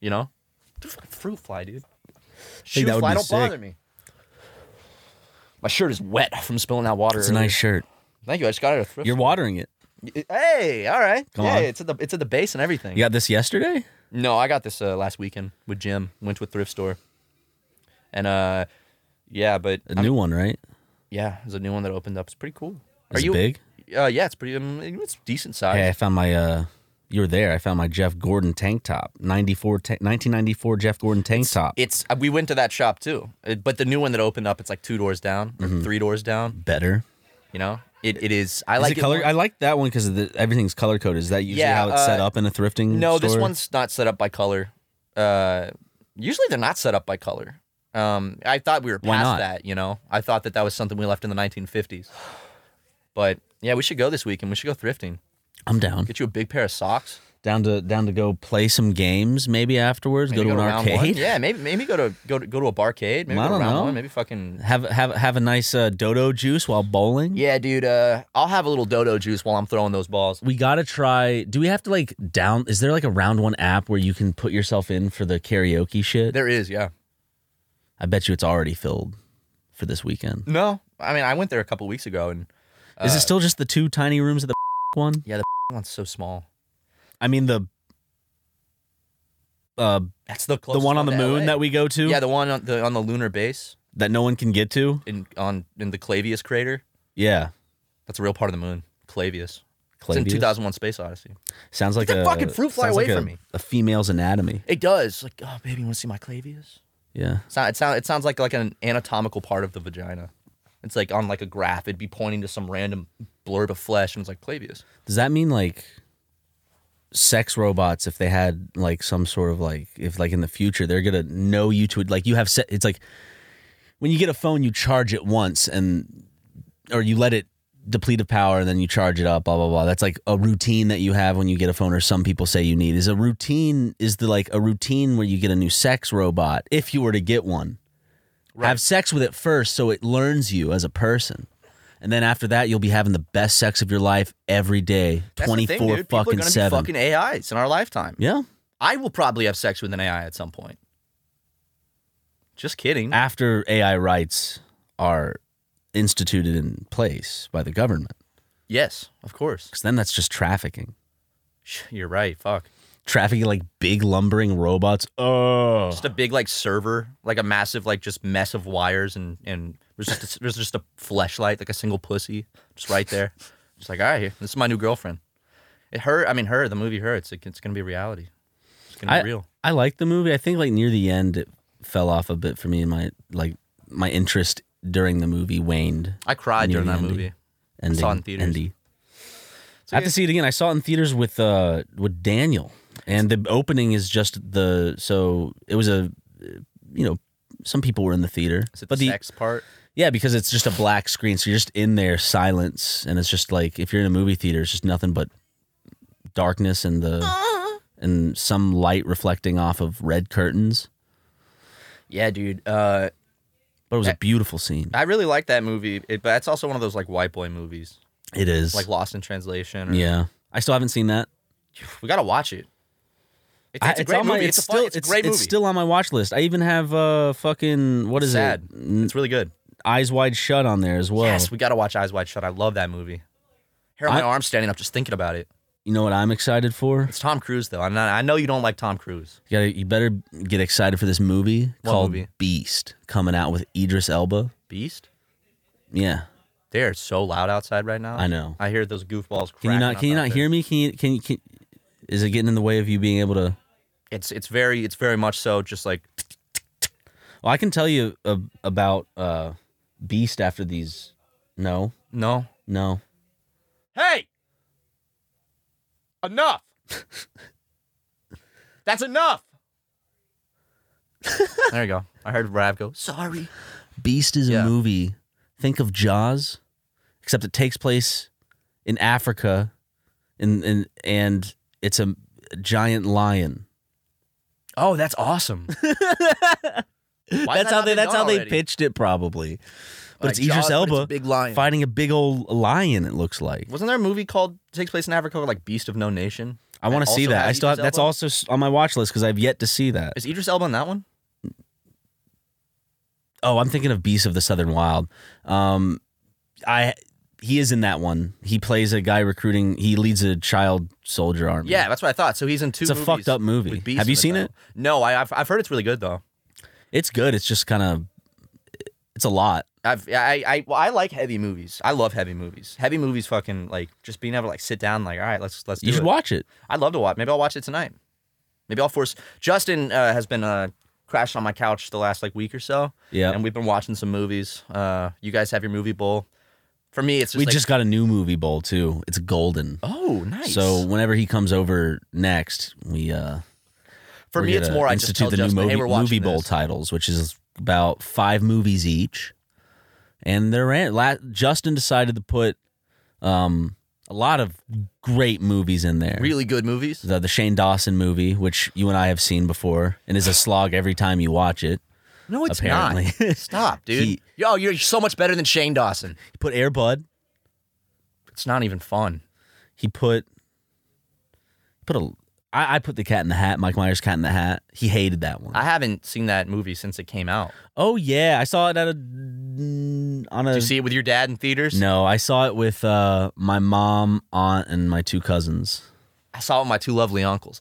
You know, fruit fly, dude. Shoe that would fly be don't sick. bother me. My shirt is wet from spilling that water. It's a earlier. nice shirt. Thank you. I just got it at a thrift. You're store. watering it. Hey, all right. Come yeah, on. it's at the it's at the base and everything. You got this yesterday? No, I got this uh, last weekend with Jim. Went to a thrift store, and uh, yeah, but A I'm- new one, right? yeah, there's a new one that opened up. It's pretty cool. Is it big? Uh, yeah, it's pretty. Um, it's decent size. Hey, I found my. uh You were there. I found my Jeff Gordon tank top. ninety-four, ta- nineteen ninety-four Jeff Gordon tank top. It's uh, we went to that shop too, Uh, but the new one that opened up, it's like two doors down, or three doors down. Better. You know, it it is. I Is like it color? more- I like that one because everything's color coded. Is that usually Yeah, how it's set uh, up in a thrifting No, store? this one's not set up by color. Uh, usually they're not set up by color. Um, I thought we were Why past not? that. You know, I thought that that was something we left in the nineteen fifties. But yeah, we should go this weekend. We should go thrifting. I'm down. Get you a big pair of socks. Down to down to go play some games maybe afterwards. Maybe go to an round one. arcade. Yeah, maybe maybe go to go to go to a barcade. Maybe I go to don't round know. one. Maybe fucking. Have have have a nice uh, dodo juice while bowling. Yeah, dude. Uh, I'll have a little dodo juice while I'm throwing those balls. We gotta try. Do we have to like down? Is there like a round one app where you can put yourself in for the karaoke shit? There is, yeah. I bet you it's already filled for this weekend. No, I mean I went there a couple weeks ago, and uh, Is it still just the two tiny rooms of the one? yeah, the one's so small. I mean the uh That's the the closest one on the to moon L A. that we go to. Yeah, the one on the on the lunar base that no one can get to. in on in the Clavius crater. Yeah, That's a real part of the moon. Clavius. It's in Clavius. two thousand one Space Odyssey. Sounds like Get the a fucking fruit fly sounds away like a- from me. A female's anatomy. It does. Like, oh baby, you want to see my Clavius? Yeah. It sounds it, sound, it sounds like like an anatomical part of the vagina. It's like on like a graph. It'd be pointing to some random blurb of flesh, and it's like Clavius. Does that mean like sex robots, if they had like some sort of like, if like in the future they're gonna know you to like you have set? It's like when you get a phone, you charge it once and or you let it deplete of power and then you charge it up. Blah blah blah. That's like a routine that you have when you get a phone, or some people say you need. Is a routine is the like a routine where you get a new sex robot if you were to get one. Right. Have sex with it first so it learns you as a person. And then after that, you'll be having the best sex of your life every day, That's the thing, twenty-four dude. People are fucking gonna seven. be fucking A Is in our lifetime. Yeah. I will probably have sex with an A I at some point. Just kidding. After A I rights are instituted in place by the government. Yes, of course. Because then that's just trafficking. You're right. Fuck. Trafficking like big lumbering robots. Oh. Just a big like server, like a massive like just mess of wires, and and there's just a, there's just a fleshlight, like a single pussy, just right there. Just like, all right, here, this is my new girlfriend. It her, I mean her, the movie her. It's it's gonna be reality. It's gonna be I, real. I like the movie. I think like near the end it fell off a bit for me, and my like my interest during the movie waned. I cried near during the that ending. movie. Ending, saw it in theaters. Endy. So I have yeah. to see it again. I saw it in theaters with uh with Daniel, and the opening is just the so it was a you know some people were in the theater, Is it but the the sex part? yeah because it's just a black screen, so you're just in there silence, and it's just like if you're in a movie theater, it's just nothing but darkness and the and some light reflecting off of red curtains. Yeah, dude. Uh, But it was a Eh. beautiful scene. I really like that movie, it, but it's also one of those like white boy movies, It is like Lost in Translation. Or, yeah. I still haven't seen that. we gotta watch it. It's, I- it's a great on my- movie. It's, It's, a still fun, it's a great movie. It's still on my watch list. I even have uh fucking what is sad. it? N- It's really good. Eyes Wide Shut on there as well. Yes, we gotta watch Eyes Wide Shut. I love that movie. Hair on my I- arm standing up just thinking about it. You know what I'm excited for? It's Tom Cruise though. I'm not, I know you don't like Tom Cruise. You gotta, you better get excited for this movie What called movie? Beast coming out with Idris Elba. Beast. Yeah, They are so loud outside right now. I know. I hear those goofballs. Can you not? Can you not hear me? Can you? Can you? Can, is it getting in the way of you being able to? It's it's very it's very much so. Just like Well, I can tell you uh, about uh, Beast after these. No, no. no. Hey, enough. That's enough. There you go. I heard Rav go. Sorry. Beast is a Yeah. movie. Think of Jaws, except it takes place in Africa, in, in, and it's a giant lion. Oh, that's awesome. Why has that that's how not they. been That's done how they already? pitched it, probably. But Like it's Idris Jaws, but it's a Elba big lion. fighting a big old lion. It looks like. Wasn't there a movie called takes place in Africa, like Beast of No Nation? I want to see also that. has I still have, Idris that's Elba? also s- on my watch list because I've yet to see that. Is Idris Elba in that one? Oh, I'm thinking of Beasts of the Southern Wild. Um, I he is in that one. He plays a guy recruiting. He leads a child soldier army. Yeah, that's what I thought. So he's in two It's a movies fucked up movie. with Beast Have in you the seen title. it? No, I, I've I've heard it's really good though. It's good. It's just kind of it's a lot. I've I I well, I like heavy movies. I love heavy movies. Heavy movies, fucking like just being able to like sit down, like all right, let's let's. Do You should it. watch it. I'd love to watch. Maybe I'll watch it tonight. Maybe I'll force. Justin uh, has been uh, crashed on my couch the last like week or so. Yeah. and we've been watching some movies. Uh, you guys have your movie bowl. For me, it's just We like, just got a new movie bowl too. It's golden. oh nice. So whenever he comes over next, we uh for we're me, it's gonna more I just institute tell the Justin, new movie, hey, we're watching movie bowl this. titles, which is about five movies each, and they're in, la- Justin decided to put um a lot of great movies in there. Really good movies. The, the Shane Dawson movie, which you and I have seen before, and is a slog every time you watch it. No, it's Apparently. not. Stop, dude. He- Yo, you're so much better than Shane Dawson. He put Air Bud. It's not even fun. He put put a. I, I put the Cat in the Hat. Mike Myers' Cat in the Hat. He hated that one. I haven't seen that movie since it came out. oh yeah, I saw it at a on a. Did you see it with your dad in theaters? No, I saw it with uh, my mom, aunt, and my two cousins. I saw it with my two lovely uncles.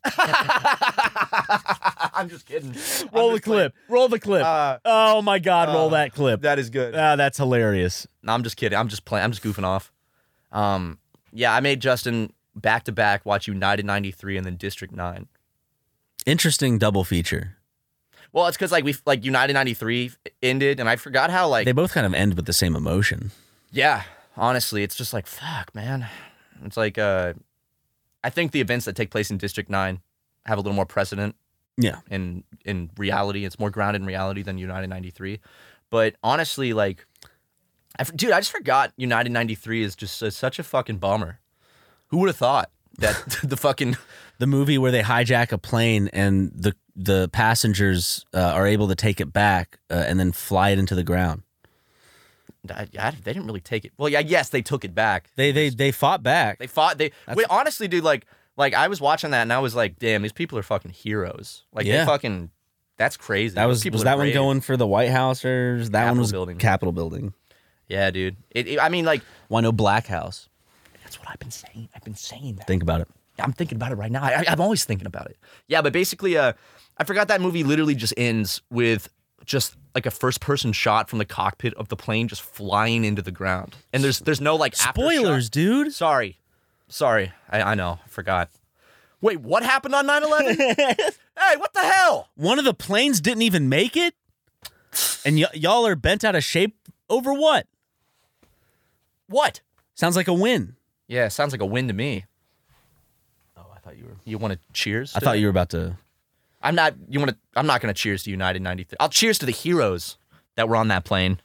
I'm just kidding. Roll I'm the just playing. clip. Roll the clip. Uh, oh my God! roll uh, that clip. That is good. Ah, that's hilarious. No, I'm just kidding. I'm just playing. I'm just goofing off. Um, yeah, I made Justin back to back watch United ninety-three and then District nine. Interesting double feature. Well, it's because like we like United ninety-three ended, and I forgot how like They both kind of end with the same emotion. yeah. Honestly, it's just like fuck, man. It's like uh, I think the events that take place in District nine have a little more precedent Yeah. in in reality. It's more grounded in reality than United ninety-three. But honestly, like, I, f- dude, I just forgot United ninety-three is just uh, such a fucking bummer. Who would have thought that the fucking The movie where they hijack a plane and the the passengers uh, are able to take it back uh, and then fly it into the ground. I, I, they didn't really take it. Well, yeah, yes, they took it back. They they they fought back. They fought. They wait, honestly, dude. Like, like I was watching that and I was like, damn, these people are fucking heroes. Like, Yeah. they fucking. That's crazy. that Those was people was are that one brave. going for the White House or is that Capitol one was building. Capitol building? Yeah, dude. It, it- I mean, like, Why no Black House? that's what I've been saying. I've been saying that. Think about it. I'm thinking about it right now. I, I'm always thinking about it. Yeah, but basically, uh, I forgot that movie literally just ends with just like a first-person shot from the cockpit of the plane just flying into the ground, and there's there's no like after Spoilers, shot. dude. Sorry, sorry. I, I know. I forgot. Wait, what happened on nine eleven? Hey, what the hell? One of the planes didn't even make it, and y- y'all are bent out of shape over what? What? Sounds like a win. Yeah, sounds like a win to me. Oh, I thought you were. You want to cheers? I to thought that? you were about to. I'm not. You want to? I'm not going to cheers to United ninety-three. I'll cheers to the heroes that were on that plane.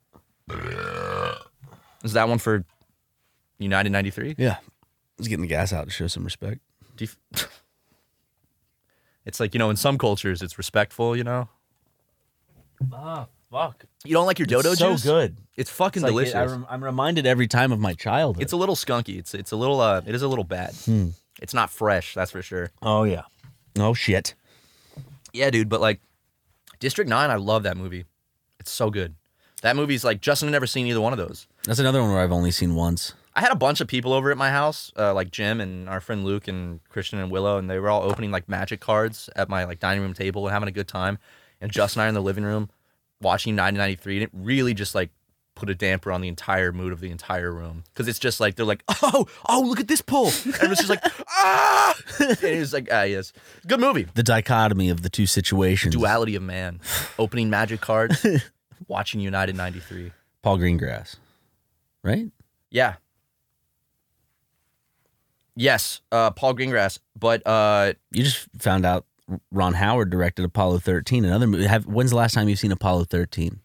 Is that one for United ninety-three? Yeah, I was getting the gas out to show some respect. Do you f- it's like, you know, in some cultures, it's respectful. You know. Ah, fuck. You don't like your dodo so juice? good. It's fucking It's like delicious. it- I rem- I'm reminded every time of my childhood. It's a little skunky. It's it's a little. Uh, it is a little bad. Hmm. It's not fresh. That's for sure. oh yeah. Oh shit. Yeah, dude, but like District nine, I love that movie. It's so good. That movie's like, Justin had never seen either one of those. That's another one where I've only seen once. I had a bunch of people over at my house, uh, like Jim and our friend Luke and Christian and Willow, and they were all opening like magic cards at my like dining room table and having a good time. And Justin and I are in the living roroom watching nineteen ninety-three, and it really just like put a damper on the entire mood of the entire room. Because it's just like, they're like, oh, oh, look at this pull. And it was just like, ah! And it was like, ah, yes. Good movie. The dichotomy of the two situations. Duality of man. Opening magic cards, watching United ninety-three. Paul Greengrass, right? Yeah. Yes, uh, Paul Greengrass. But uh, You just found out Ron Howard directed Apollo thirteen. Another movie. Have, when's the last time you've seen Apollo thirteen?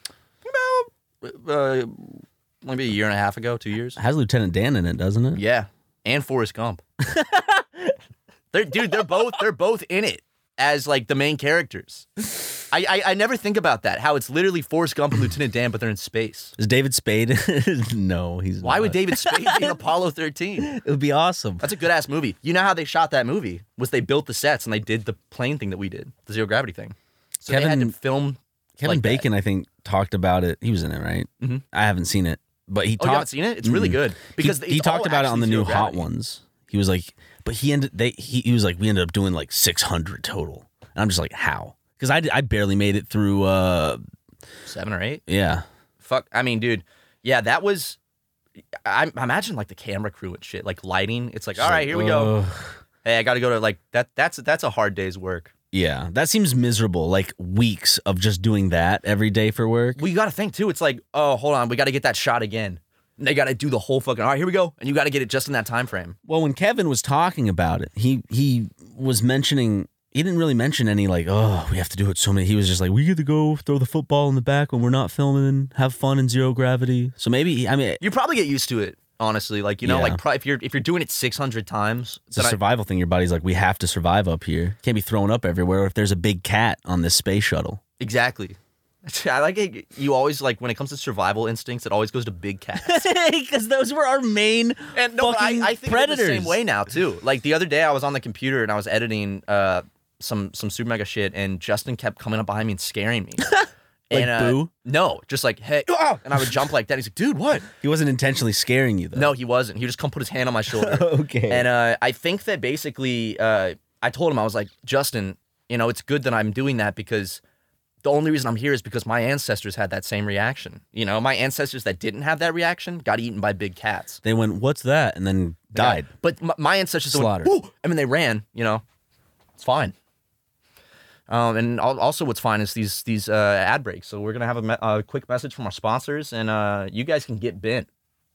uh, maybe a year and a half ago, two years. It has Lieutenant Dan in it, doesn't it? Yeah, and Forrest Gump. they're, dude, they're both they're both in it as like the main characters. I, I I never think about that. How it's literally Forrest Gump and Lieutenant Dan, but they're in space. Is David Spade? No, he's Why not. would David Spade be in Apollo thirteen? It would be awesome. That's a good ass movie. You know how they shot that movie? Was they built the sets and they did the plane thing that we did, the zero gravity thing. So Kevin- they had to film. Kevin like Bacon, that. I think, talked about it. He was in it, right? Mhm. I haven't seen it, but he Oh, talked. you haven't seen it? It's really Mm-mm. good because he, he it's talked all about it on the actually new zero Hot gravity. Ones. He was like, but he ended. They he, he was like, we ended up doing like six hundred total, and I'm just like, how? Because I did- I barely made it through. uh Seven or eight. Yeah, Fuck. I mean, dude. Yeah, that was. I, I imagine like the camera crew and shit, like lighting. It's like, all right, here we go. Ugh. Hey, I got to go to like that. That's that's a hard day's work. Yeah, that seems miserable. Like weeks of just doing that every day for work. Well, you got to think too. It's like, oh, hold on, we got to get that shot again. And they got to do the whole fucking. All right, here we go, and you got to get it just in that time frame. Well, when Kevin was talking about it, he he was mentioning. He didn't really mention any like, oh, we have to do it so many. He was just like, we get to go throw the football in the back when we're not filming, have fun in zero gravity. So maybe, I mean, You probably get used to it, honestly. Like you know, Yeah. like pro- if you're if you're doing it six hundred times, it's a then I- survival thing. Your body's like, we have to survive up here. Can't be thrown up everywhere if there's a big cat on this space shuttle. exactly. I like it. You always like when it comes to survival instincts, it always goes to big cats. Because those were our main And no, but I, fucking I think predators. of it the same way now too. Like the other day, I was on the computer and I was editing uh, some some super mega shit, and Justin kept coming up behind me and scaring me. Like and, uh, Boo? No, just like hey, ah! And I would jump like that. He's like, dude, what? He wasn't intentionally scaring you, though. No, he wasn't. He would just come put his hand on my shoulder. Okay. And uh, I think that basically, uh, I told him I was like, Justin, you know, it's good that I'm doing that because the only reason I'm here is because my ancestors had that same reaction. You know, my ancestors that didn't have that reaction got eaten by big cats. They went, what's that? And then died. But my, my ancestors that went, Slaughtered. "Woo!" I mean, they ran. You know, it's fine. Um, and al- also, what's fine is these these uh, ad breaks. So we're gonna have a, me- a quick message from our sponsors, and uh, you guys can get bent.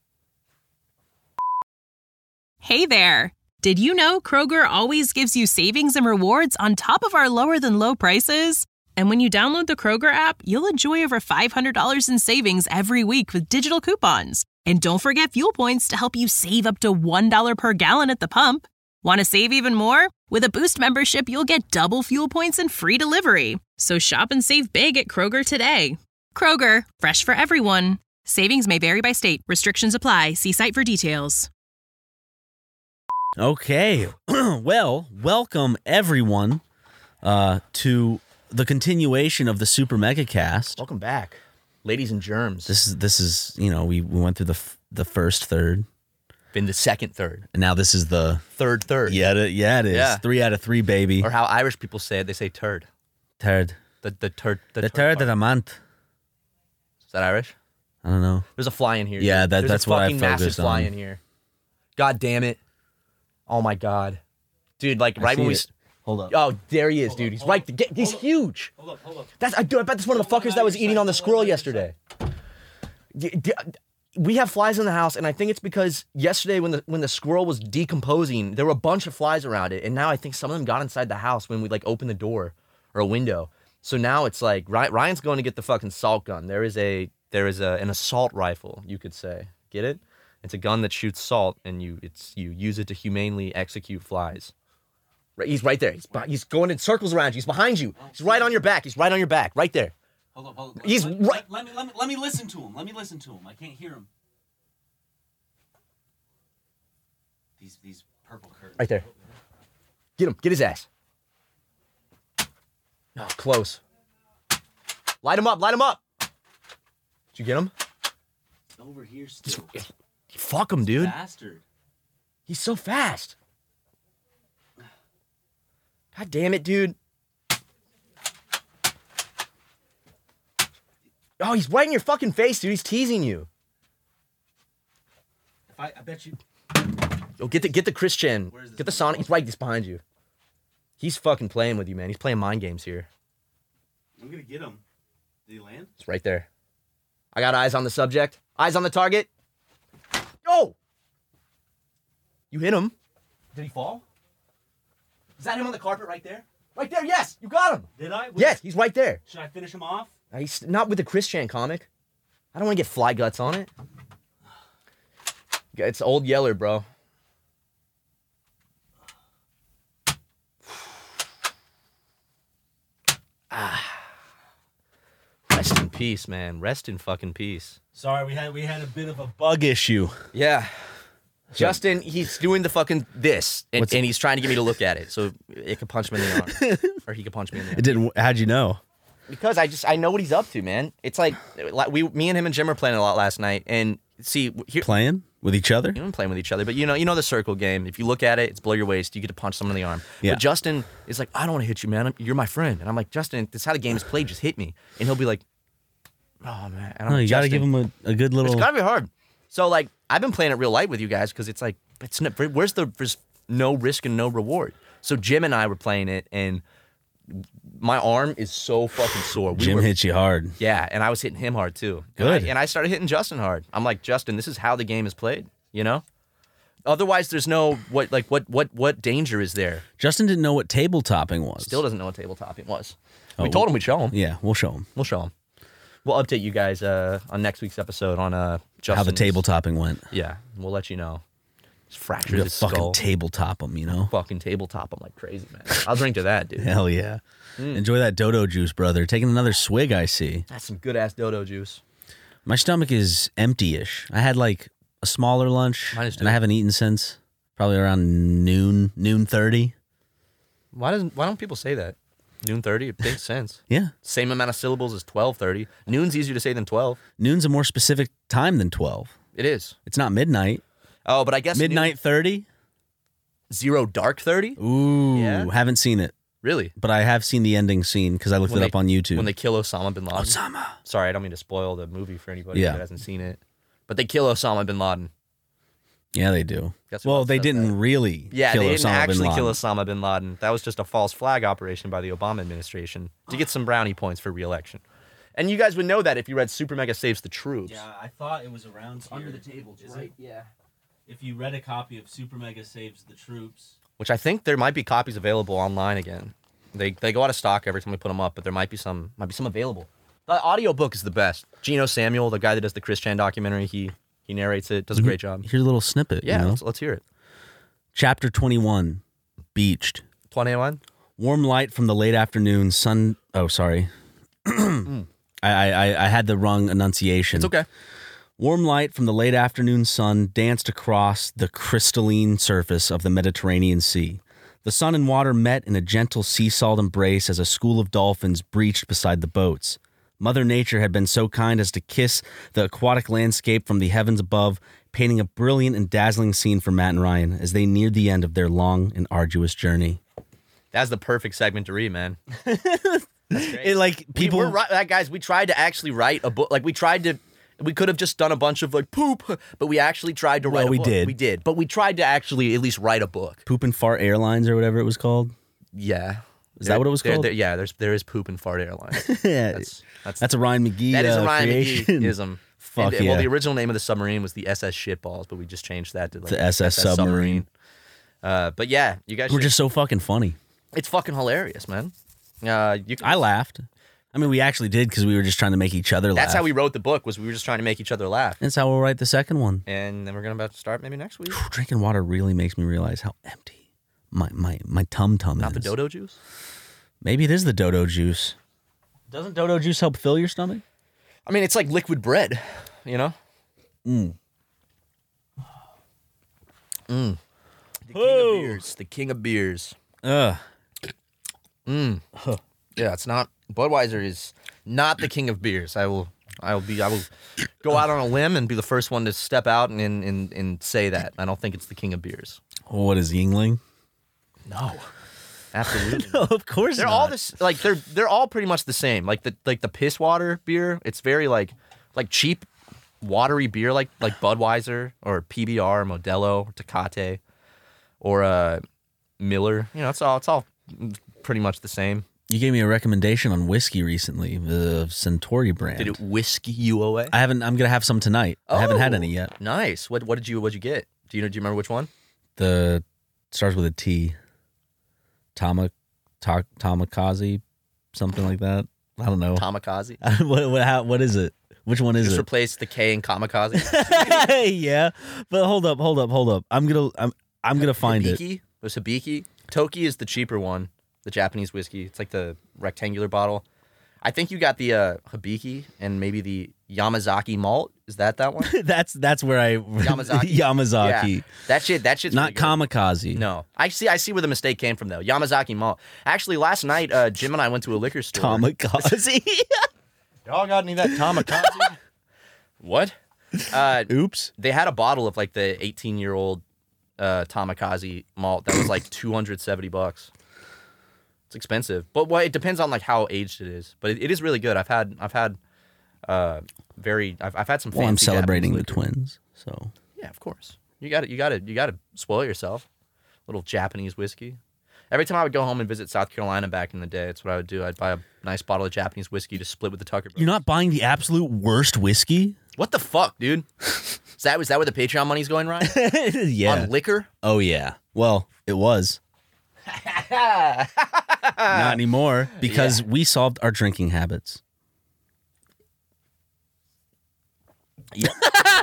Hey there! Did you know Kroger always gives you savings and rewards on top of our lower than low prices? And when you download the Kroger app, you'll enjoy over five hundred dollars in savings every week with digital coupons. And don't forget fuel points to help you save up to one dollar per gallon at the pump. Want to save even more? With a Boost membership, you'll get double fuel points and free delivery. So shop and save big at Kroger today. Kroger, fresh for everyone. Savings may vary by state. Restrictions apply. See site for details. Okay. Well, welcome everyone uh, to the continuation of the Super Mega Cast. Welcome back, ladies and germs. This is this is you know we, we went through the f- the first third, Been the second third, and now this is the third third. yeah it, yeah it is Yeah. three out of three, baby. Or how Irish people say it, they say turd. Third, The the turd. The, the turd third of part. the month. Is that Irish? I don't know. There's a fly in here. Yeah, dude. that- There's that's a what I fucking massive focused fly on. in here. God damn it! Oh my god, dude! Like right see when we. it. s- Hold up. Oh, there he is, dude. He's right. there. Get, he's huge. Hold up, hold up. That's I, dude, I bet that's one of the fuckers that was eating on the squirrel yesterday. D- d- We have flies in the house, and I think it's because yesterday when the when the squirrel was decomposing, there were a bunch of flies around it, and now I think some of them got inside the house when we like opened the door or a window. So now it's like Ry- Ryan's going to get the fucking salt gun. There is a there is a, an assault rifle, you could say. Get it? It's a gun that shoots salt, and you it's you use it to humanely execute flies. Right, he's right there. He's beh- he's going in circles around you. He's behind you. He's right on your back. He's right on your back. Right there. Hold up, hold up. He's let, right- Let, let me let me let me listen to him. Let me listen to him. I can't hear him. These these purple curtains. Right there. Get him. Get his ass. No, close. Light him up. Light him up. Did you get him? Over here still. Fuck him, dude. Bastard. He's so fast. God damn it, dude. Oh, he's right in your fucking face, dude. He's teasing you. If I I bet you. Yo, get the get the Christian. Where's this Get the Sonic. He's right. He's behind you. He's fucking playing with you, man. He's playing mind games here. I'm gonna get him. Did he land? It's right there. I got eyes on the subject. Eyes on the target. Yo! You hit him. Did he fall? Is that him on the carpet right there? Right there, yes! You got him! Did I? Yes, he's right there. Should I finish him off? Uh, He's not with the Christian comic. I don't want to get fly guts on it. It's Old Yeller, bro. Ah. peace, man. Rest in fucking peace. Sorry, we had we had a bit of a bug issue. Yeah. Justin, he's doing the fucking this, and, and he's trying to get me to look at it, so it could punch me in the arm, or he could punch me in the arm. It didn't. How'd you know? Because I just I know what he's up to, man. It's like we, me and him and Jim were playing a lot last night, and see, here, Playing with each other? you know, playing with each other, but you know, you know the circle game. If you look at it, it's below your waist. You get to punch someone in the arm. Yeah. But Justin is like, I don't want to hit you, man. You're my friend, and I'm like, Justin, this is how the game is played. Just hit me, and he'll be like, oh man. And I'm No, like, you got to give "Justin, him a, a good little. It's gotta be hard. So like, I've been playing it real light with you guys because it's like, it's no, where's the there's no risk and no reward. So Jim and I were playing it, and my arm is so fucking sore. We Jim were, hits you hard. Yeah, and I was hitting him hard too. Good. And I, and I started hitting Justin hard. I'm like, Justin, this is how the game is played. You know. Otherwise, there's no what like what what what danger is there? Justin didn't know what table topping was. Still doesn't know what tabletoping was. Oh, we told him we'd show him. Yeah, we'll show him We'll show him. We'll update you guys uh, on next week's episode on uh, Justin's, how the table topping went. Yeah, we'll let you know. Just fractured We'll his fucking skull. tabletop him, you know. Fucking tabletop him like crazy, man. I'll drink to that, dude. Hell yeah. Mm. Enjoy that dodo juice, brother. Taking another swig, I see. That's some good ass dodo juice. My stomach is empty-ish. I had like a smaller lunch, Mine is and I too. haven't eaten since probably around noon, noon thirty. Why doesn't Why don't people say that? Noon thirty, it makes sense. Yeah. Same amount of syllables as twelve thirty. Noon's easier to say than twelve. Noon's a more specific time than twelve. It is. It's not midnight. Oh, but I guess Midnight thirty? noon- zero dark thirty. Ooh, Yeah. haven't seen it. Really? But I have seen the ending scene because I looked When it up they- on YouTube. When they kill Osama bin Laden. Osama. Sorry, I don't mean to spoil the movie for anybody Yeah. that hasn't seen it. But they kill Osama bin Laden. Yeah, they do. Guess who Well, else they does didn't that? really Yeah, kill they didn't Osama bin actually Laden. kill Osama bin Laden. That was just a false flag operation by the Obama administration to get some brownie points for re-election. And you guys would know that if you read Super Mega Saves the Troops. I thought it was around Under the table, right? Yeah. If you read a copy of Super Mega Saves the Troops. Which I think there might be copies available online again. They they go out of stock every time we put them up, but there might be some might be some available. The audiobook is the best. Geno Samuel, the guy that does the Chris Chan documentary, he he narrates it, does a great job. Here's a little snippet. Yeah, You know? let's, let's hear it. Chapter twenty-one, Beached. twenty-one? Warm light from the late afternoon sun. Oh, sorry. I, I I had the wrong enunciation. It's okay. Warm light from the late afternoon sun danced across the crystalline surface of the Mediterranean Sea. The sun and water met in a gentle sea salt embrace as a school of dolphins breached beside the boats. Mother Nature had been so kind as to kiss the aquatic landscape from the heavens above, painting a brilliant and dazzling scene for Matt and Ryan as they neared the end of their long and arduous journey. That's the perfect segment to read, man. That's great. It, like people, we, we're, ri- guys, we tried to actually write a book. Like we tried to, we could have just done a bunch of like poop, but we actually tried to Well, write a we book. did. We did. But we tried to actually at least write a book. Poop and Fart Airlines or whatever it was called. Yeah. Is that what it was There- called? there- yeah, there's there is poop and fart airlines. Yeah, That's that's that's a Ryan McGee. that is a uh, Ryan creation. McGee-ism. Fuck And, yeah. Well, the original name of the submarine was the S S Shitballs, but we just changed that to like The S S Submarine. Uh, but yeah, you guys, We're should- just so fucking funny. it's fucking hilarious, man. Uh, you can, I laughed. I mean, we actually did because we were just trying to make each other laugh. That's how we wrote the book. Was we were just trying to make each other laugh, That's how we'll write the second one. and then we're gonna about to start maybe next week. Drinking water really makes me realize how empty my my my tum tum is. Not the dodo juice. Maybe it is the dodo juice. Doesn't dodo juice help fill your stomach? I mean, it's like liquid bread, you know. Mm. Mm. The king of beers. The king of beers. Ugh. Mm. Yeah, it's not. Budweiser is not the king of beers. I will. I will be. I will go out on a limb and be the first one to step out and and and say that. I don't think it's the king of beers. What is Yingling? No, absolutely. No, of course They're not. all this. Like they're they're all pretty much the same. Like the like the piss water beer. It's very like like cheap, watery beer. Like like Budweiser or P B R, Modelo, or Tecate, or uh, Miller. You know, it's all it's all pretty much the same. You gave me a recommendation on whiskey recently, the Centauri brand. Did it whiskey you away? I haven't. I'm gonna have some tonight. I haven't had Oh, any yet. Nice. What what did you what'd you get? Do you know? Do you remember which one? The starts with a T. Tama, ta, Tamakaze, something like that. I don't know. Kamikaze. what what how, what is it? Which one is Just it? replace the K in kamikaze. Yeah, but hold up, hold up, hold up. I'm gonna I'm I'm gonna find it. Hibiki? It was Hibiki. Toki is the cheaper one, the Japanese whiskey. It's like the rectangular bottle. I think you got the uh, Hibiki and maybe the Yamazaki malt. Is that that one? that's that's where I Yamazaki. Yamazaki. Yeah. That shit. That shit's Not really good. kamikaze. No, I see. I see where the mistake came from though. Yamazaki malt. Actually, last night, uh, Jim and I went to a liquor store. Kamikaze. Y'all got any of that Tamakaze? What? Uh, Oops. They had a bottle of like the eighteen-year-old uh, Tamakaze malt that was like two hundred seventy bucks. It's expensive, but well, it depends on like how aged it is. But it, it is really good. I've had, I've had, uh, very, I've, I've had some. Well, I'm fancy celebrating the Japanese liquor. twins, so Yeah, of course. You got to, you got to, you got to spoil yourself. Little Japanese whiskey. Every time I would go home and visit South Carolina back in the day, that's what I would do. I'd buy a nice bottle of Japanese whiskey to split with the Tucker brothers. you're not buying the absolute worst whiskey. What the fuck, dude? Is that was that where the Patreon money's going, Ryan? Yeah. On liquor? Oh yeah. Well, it was. Not anymore because we solved our drinking habits. Yep.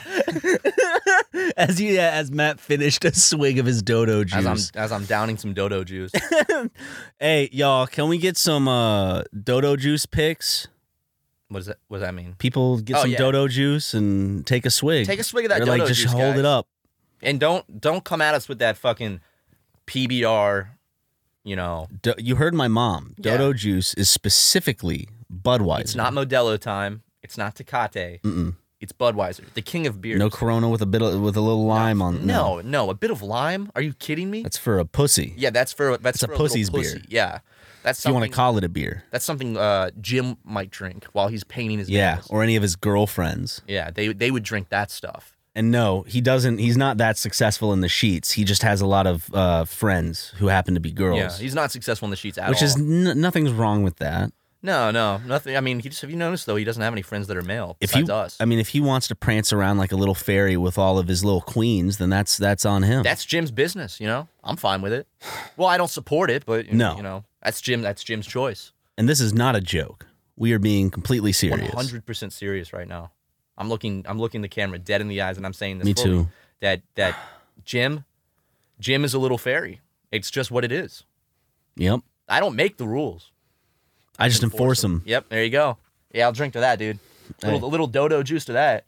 as you, as Matt finished a swig of his dodo juice. As I'm as I'm downing some dodo juice. Hey, y'all, can we get some uh, dodo juice pics? What does that what does that mean? People get Oh, some yeah. dodo juice and take a swig. Take a swig of that Or dodo like just juice, hold guys. it up. And don't don't come at us with that fucking P B R, you know. Do, you heard my mom. Yeah. Dodo juice is specifically Budweiser. It's not Modelo time. It's not Tecate. Mm-mm. It's Budweiser, the king of beers. No Corona with a bit of, with a little lime on. No, no, a bit of lime. Are you kidding me? That's for a pussy. Yeah, that's for that's It's a for little pussy's pussy. beer. Yeah, that's If you something. want to call it a beer. That's something uh, Jim might drink while he's painting his Yeah, nails. or any of his girlfriends. Yeah, they they would drink that stuff. And no, he doesn't. He's not that successful in the sheets. He just has a lot of uh, friends who happen to be girls. Yeah, he's not successful in the sheets at which all. is n- nothing's wrong with that. no, no, nothing. I mean, he just have you noticed though he doesn't have any friends that are male If besides he, us. I mean, if he wants to prance around like a little fairy with all of his little queens, then that's that's on him. That's Jim's business, you know. I'm fine with it. Well, I don't support it, but No. you know, that's Jim. That's Jim's choice. and this is not a joke. We are being completely One serious. hundred percent serious right now. I'm looking. I'm looking the camera dead in the eyes, and I'm saying this. Me fully, too. That that Jim, Jim is a little fairy. It's just what it is. Yep. I don't make the rules. I just enforce them. Yep, there you go. Yeah, I'll drink to that, dude. A little, Hey. a little dodo juice to that.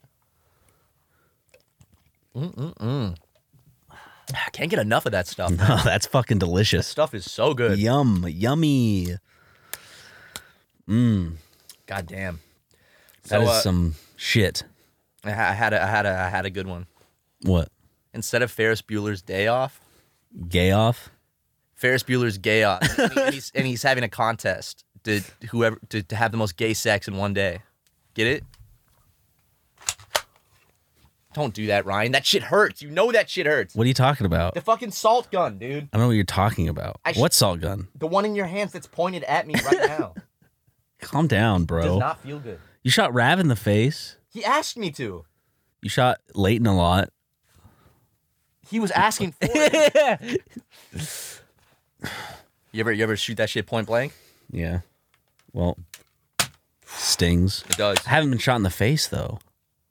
Mm-mm-mm. I can't get enough of that stuff. Man. Oh, that's fucking delicious. Stuff is so good. Yum, yummy. Mmm. God damn. That So, is uh, some shit. I, ha- I had a, I had a, I had a good one. What? Instead of Ferris Bueller's Day Off, Gay off? Ferris Bueller's Gay Off, and, he- and he's, and he's having a contest to whoever to, to have the most gay sex in one day. Get it? Don't do that, Ryan. That shit hurts. You know that shit hurts. What are you talking about? The fucking salt gun, dude. I don't know what you're talking about. I sh- what salt gun? The one in your hands that's pointed at me right now. Calm down, Does bro. not feel good. You shot Rav in the face. He asked me to. You shot Leighton a lot. He was asking for it. You ever you ever shoot that shit point blank? Yeah. Well, stings. It does. I haven't been shot in the face though.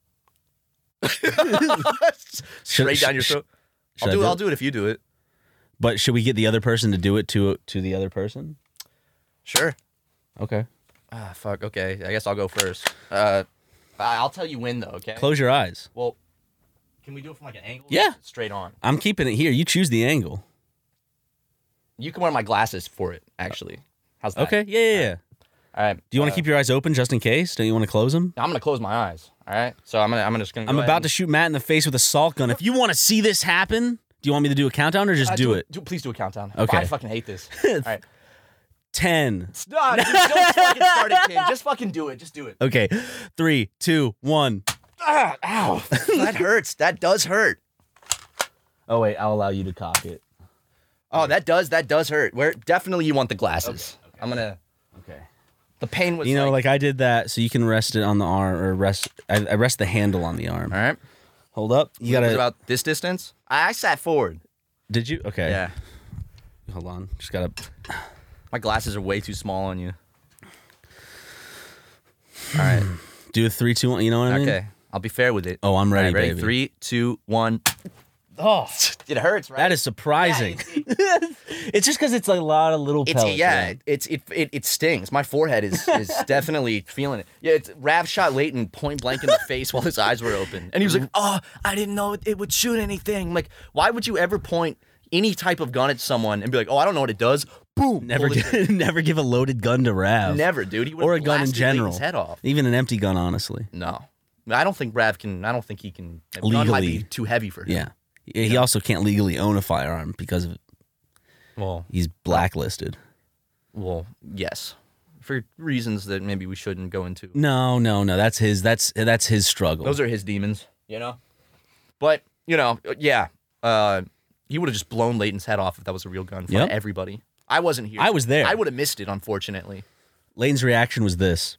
Straight Should- down your sh- throat. should I'll I do, do it. it? I'll do it if you do it. But should we get the other person to do it to to the other person? Sure. Okay. Ah, fuck. Okay. I guess I'll go first. Uh, I- I'll tell you when though. Okay. Close your eyes. Well, can we do it from like an angle? Yeah. Straight on. I'm keeping it here. You choose the angle. You can wear my glasses for it. Actually. How's that? Okay. Yeah, yeah, yeah. All right. Do you want to uh, keep your eyes open just in case? Don't you want to close them? I'm gonna close my eyes. All right. So I'm gonna. I'm just gonna. I'm go about ahead to shoot Matt in the face with a salt gun. If you want to see this happen, do you want me to do a countdown or just and, uh, do it? Do, please do a countdown. Okay. I fucking hate this. All right. Ten. Stop. Dude, don't fucking start it, kid. Just fucking do it. Just do it. Okay. Three, two, one. Ah, ow. That hurts. That does hurt. Oh wait, I'll allow you to cock it. Oh, that does. That does hurt. Where definitely you want the glasses. Okay, okay. I'm gonna. Okay. The pain was. You know, like. like I did that, so you can rest it on the arm or rest. I, I rest the handle on the arm. All right. Hold up. You What was gotta. it about this distance? I, I sat forward. Did you? Okay. Yeah. Hold on. Just gotta. My glasses are way too small on you. All right. Do a three, two, one. You know what I mean? Okay. I'll be fair with it. Oh, I'm ready, All right, ready? baby. Three, two, one. Oh, it hurts, right? that is surprising. Yeah, it, it's just because it's like a lot of little it's, pellets. yeah, right? it's it, it it stings. My forehead is is definitely feeling it. Yeah, it's Rav shot Leighton point blank in the face while his eyes were open, and he was like, "Oh, I didn't know it, it would shoot anything." I'm like, why would you ever point any type of gun at someone and be like, "Oh, I don't know what it does." Boom. Never, give, never give a loaded gun to Rav. Never, dude. He or a gun in blasted general. Leighton's head off. Even an empty gun, honestly. No, I don't think Rav can. I don't think he can. A gun might be too heavy for him. Yeah. He also can't legally own a firearm because of Well, he's blacklisted. Well, yes, for reasons that maybe we shouldn't go into. No, no, no. That's his. That's that's his struggle. Those are his demons, you know. But you know, yeah, uh, he would have just blown Leighton's head off if that was a real gun for Yep. everybody. I wasn't here. I was there. I would have missed it, unfortunately. Leighton's reaction was this.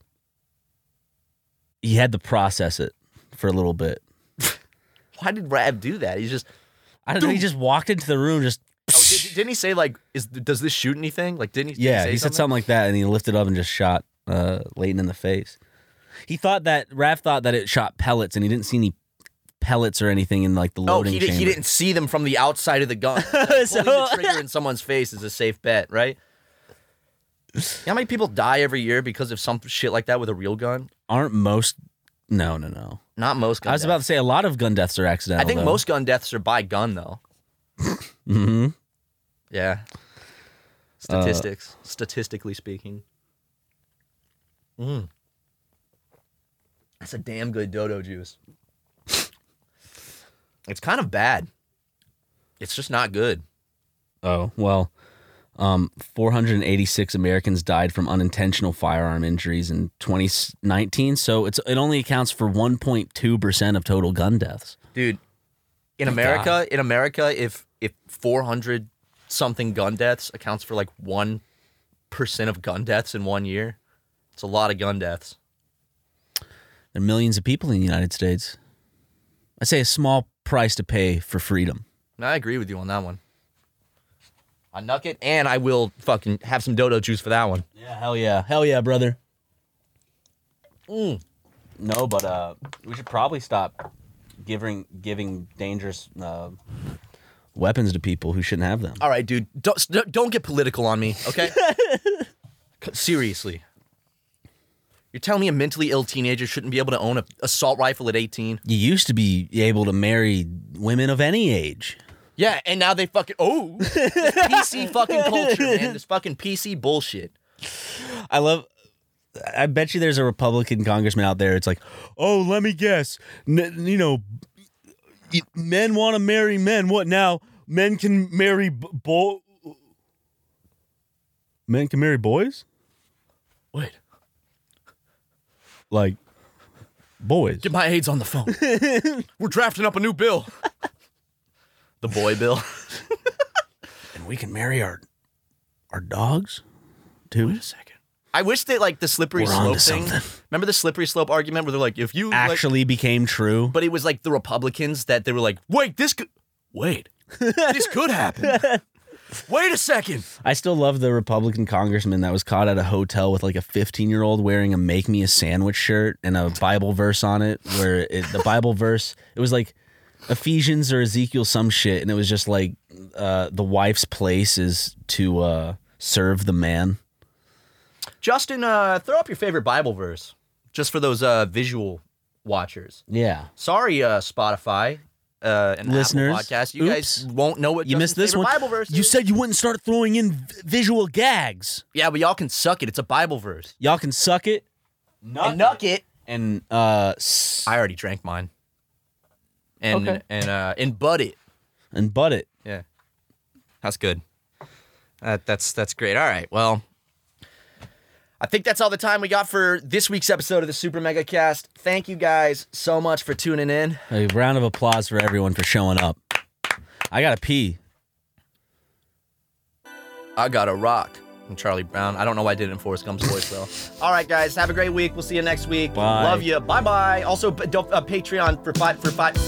He had to process it for a little bit. Why did Rav do that? He's just. I don't know. He just walked into the room, just. Oh, did, didn't he say like, "Is does this shoot anything?" Like, didn't he? Yeah, did he, he say said something like that, and he lifted up and just shot uh, Leighton in the face. He thought that Rav thought that it shot pellets, and he didn't see any pellets or anything in like the Oh, loading he, did, chamber. he didn't see them from the outside of the gun. So So- pulling the trigger in someone's face is a safe bet, right? You know how many people die every year because of some shit like that with a real gun? Aren't most? No, no, no. Not most gun I was deaths. about to say a lot of gun deaths are accidental. I think though. most gun deaths are by gun, though. Mm-hmm. Yeah. Statistics. Uh, Statistically speaking. Mm. That's a damn good dodo juice. It's kind of bad. It's just not good. Oh, well, um, four hundred eighty-six Americans died from unintentional firearm injuries in twenty nineteen, so it's it only accounts for one point two percent of total gun deaths. Dude, in My America, God. in America, if if four hundred something gun deaths accounts for like one percent of gun deaths in one year, it's a lot of gun deaths. There are millions of people in the United States. I say a small price to pay for freedom. I agree with you on that one. I nuck it, and I will fucking have some dodo juice for that one. Yeah, hell yeah. Hell yeah, brother. Mm. No, but uh, we should probably stop giving giving dangerous uh, weapons to people who shouldn't have them. All right, dude. Don't don't get political on me, okay? Seriously. You're telling me a mentally ill teenager shouldn't be able to own an assault rifle at eighteen? You used to be able to marry women of any age. Yeah, and now they fucking oh, this P C fucking culture, man. This fucking P C bullshit. I love. I bet you there's a Republican congressman out there. It's like, oh, let me guess. N- you know, men want to marry men. What now? Men can marry b- boy. Men can marry boys. Wait, like boys. get my aides on the phone. We're drafting up a new bill. The boy bill. And we can marry our our dogs too. Wait a second. I wish that like the slippery We're slope onto thing. something. Remember the slippery slope argument where they're like, if you like- Actually became true. but it was like the Republicans that they were like, wait, this could, wait, this could happen. Wait a second. I still love the Republican congressman that was caught at a hotel with like a fifteen-year-old wearing a "Make Me a Sandwich" shirt and a Bible verse on it, where it, the Bible verse, it was like Ephesians or Ezekiel some shit, and it was just like uh, the wife's place is to uh, serve the man. Justin, uh, throw up your favorite Bible verse, just for those uh, visual watchers. Yeah. Sorry, uh, Spotify uh, and Listeners, Apple Podcast. You oops. guys won't know what You Justin's missed this favorite one. Bible verse You is. said you wouldn't start throwing in v- visual gags. Yeah, but y'all can suck it. It's a Bible verse. Y'all can suck it. And nuck it. And uh, s- I already drank mine. And Okay. and uh, and butt it. and butt it. Yeah, that's good. Uh, that's that's great. All right, well, I think that's all the time we got for this week's episode of the Super Mega Cast. Thank you guys so much for tuning in. A round of applause for everyone for showing up. I gotta pee. I got a rock. I'm Charlie Brown. I don't know why I did it in Forrest Gump's voice though. All right, guys, have a great week. We'll see you next week. Bye. Love you. Bye bye. Also, p- don't, uh, Patreon for five for five.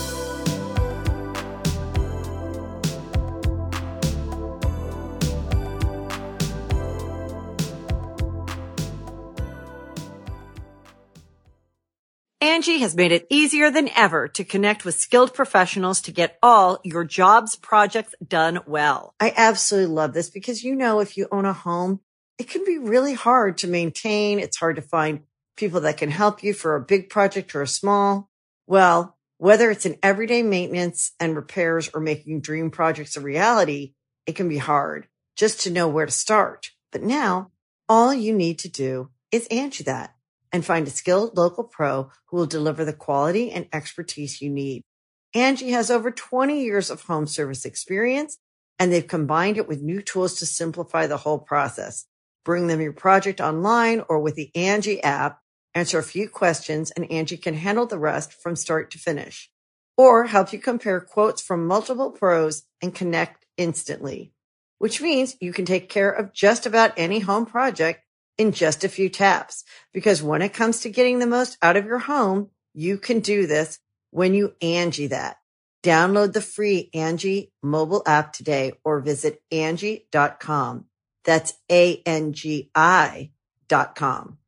Angie has made it easier than ever to connect with skilled professionals to get all your jobs projects done well. I absolutely love this because, you know, if you own a home, it can be really hard to maintain. It's hard to find people that can help you for a big project or a small. Well, whether it's in everyday maintenance and repairs or making dream projects a reality, it can be hard just to know where to start. But now all you need to do is Angie that and find a skilled local pro who will deliver the quality and expertise you need. Angie has over twenty years of home service experience, and they've combined it with new tools to simplify the whole process. Bring them your project online or with the Angie app, answer a few questions, and Angie can handle the rest from start to finish. Or help you compare quotes from multiple pros and connect instantly, which means you can take care of just about any home project in just a few taps. Because when it comes to getting the most out of your home, you can do this when you Angie that. Download the free Angie mobile app today or visit Angie dot com. That's A N G I dot com.